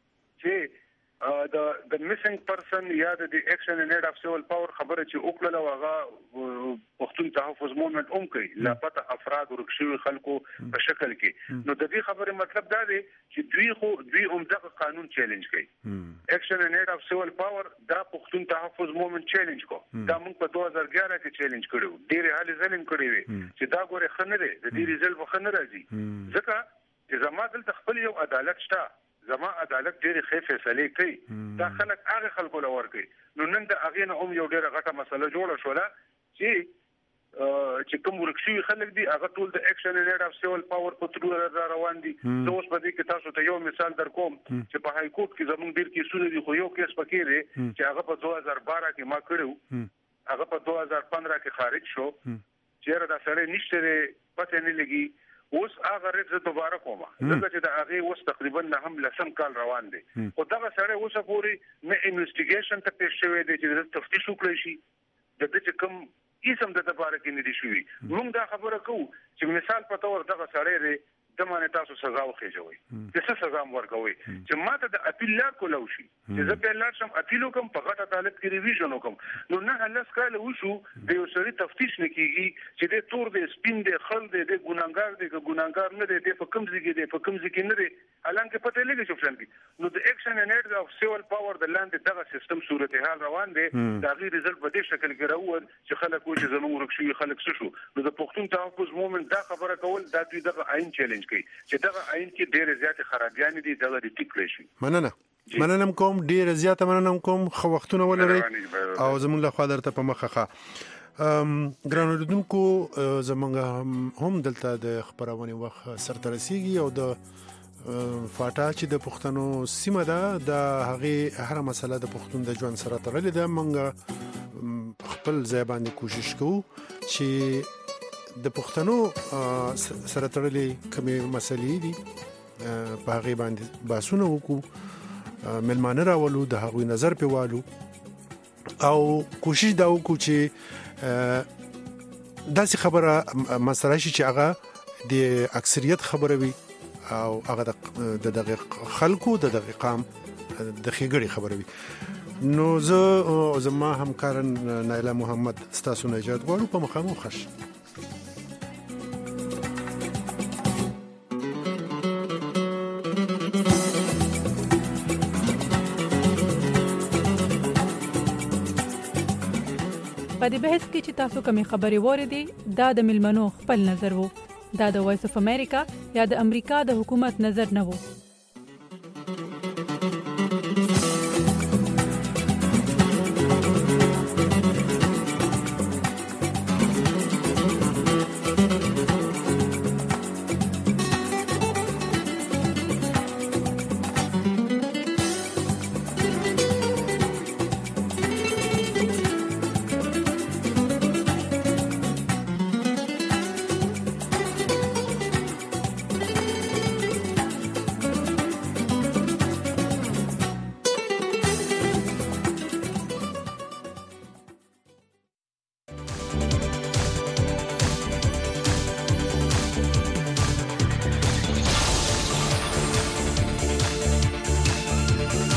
چې د د میسنګ پرسن یا د اکشن ان ایډ اف سیول پاور خبره چې وکړه او هغه پښتون تحفظ مومنت هم کوي لاپته افراد او رکشوي خلکو په شکل کې. نو د دې خبره مطلب دا دی چې دوی خو دوی هم دغه قانون چیلنج کوي. اکشن ان ایډ اف سیول پاور دا پښتون تحفظ مومنت چیلنج کو، دا موږ په دوه هزار ګیارہ کې چیلنج کړو، ډېر حالې ظلم کړی وي چې دا ګوره خنه دی، د دې ریزلټ وخنه راځي ځکه چې زما دلته خپل یو عدالت شته، زما عدالت ډېرې ښې فیصلې کوي، دا خلک هغه خلکو له ورکوي. نو نن د هغې نه هم یو ډېره غټه مسله جوړه شوله چې چې کوم ورک شوي خلک دي هغه ټول د اکشن ان ایډ اف سیول پاور په تور را روان دي. زه اوس په دې کې تاسو ته یو مثال در کوم چې په های کورټ کې زموږ ډېر کیسونه دي، خو یو کیس پکې دی چې هغه په دوه هزار بارہ کې ما کړی، هغه په دوه هزار پندرہ کې خارج شو. چېرې دا سړی نشته دی، پته نه لګي. اوس هغه ریټ زه دوباره کوم ځکه چې د هغې اوس تقریبا نه هم لسم کال روان دی، خو دغه سړی اوسه پورې نه انویسټیګیشن ته پیش شوی دی چې د تفتیش وکړی شي، د ده چې کوم اسم د ده باره کې نه دي شوي. موږ دا خبره کوو چې مثال په طور دغه سړی دی، د باندې تاسو سزا وخېژوئ، چې څه سزا م ورکوئ چې ما ته د اپیل لار کولی شي چې زه بیا لاړ شم اپیل وکړم، په غټ عدالت کې ریویژن وکړم. نو نه لس کاله وشو د یو سړي تفتیش نه کېږي چې دی تور دی، سپین دی، خل دی، دی ګناهګار دی که ګناهګار نه دی، دی په کوم ځای کې دی په کوم ځای کې نه دی، حالانکې پته یې لګي چې فلان کې. نو د اکشن ان ایډ اف سیول پاور د لاندې دغه سیستم صورتحال روان دی، د هغې ریزلټ په دې شکل کې راووت چې خلک وایي چې زموږ ورک شوي خلک څه شو. نو د پښتون تحفظ مومنت دا خبره کول دا دوی دغه عین چیلنج کوي چې دغه عین کې ډېرې زیاتې خرابیانې دي، دغه دې ټیک کړی شي. مننه مننه کوم، ډېره زیاته مننه کوم، ښه وختونه ولرئ او زموږ له خوا درته په مخه ښه. ګرانو اوریدونکو، زموږ هم دلته د خپرونې وخت سرته رسیږي او د فاټا چې د پښتنو سیمه ده د هغې هره مسله د پښتون د ژوند سره تړلې ده. موږ خپل ځای باندې کوشش کوو چې د پښتنو سره تړلې کومې مسلې دي په هغې باندې بحثونه وکړو، مېلمانه راولو، د هغوی نظر پې والو او کوشش دا وکړو چې داسې خبره مسله شي چې هغه د اکثریت خبره وي او هغه د دغه خلکو د دغه قام د خېګړې خبره وي. نو زه او زما همکار نایله محمد ستاسو نه اجازه غواړو په مخامخ خش. په دې بحث کې چې تاسو کومې خبرې واورېدې دا د ملمنو خپل نظر وو. دا د وایس اف امریکا یا د امریکا د حکومت نظر نه وو.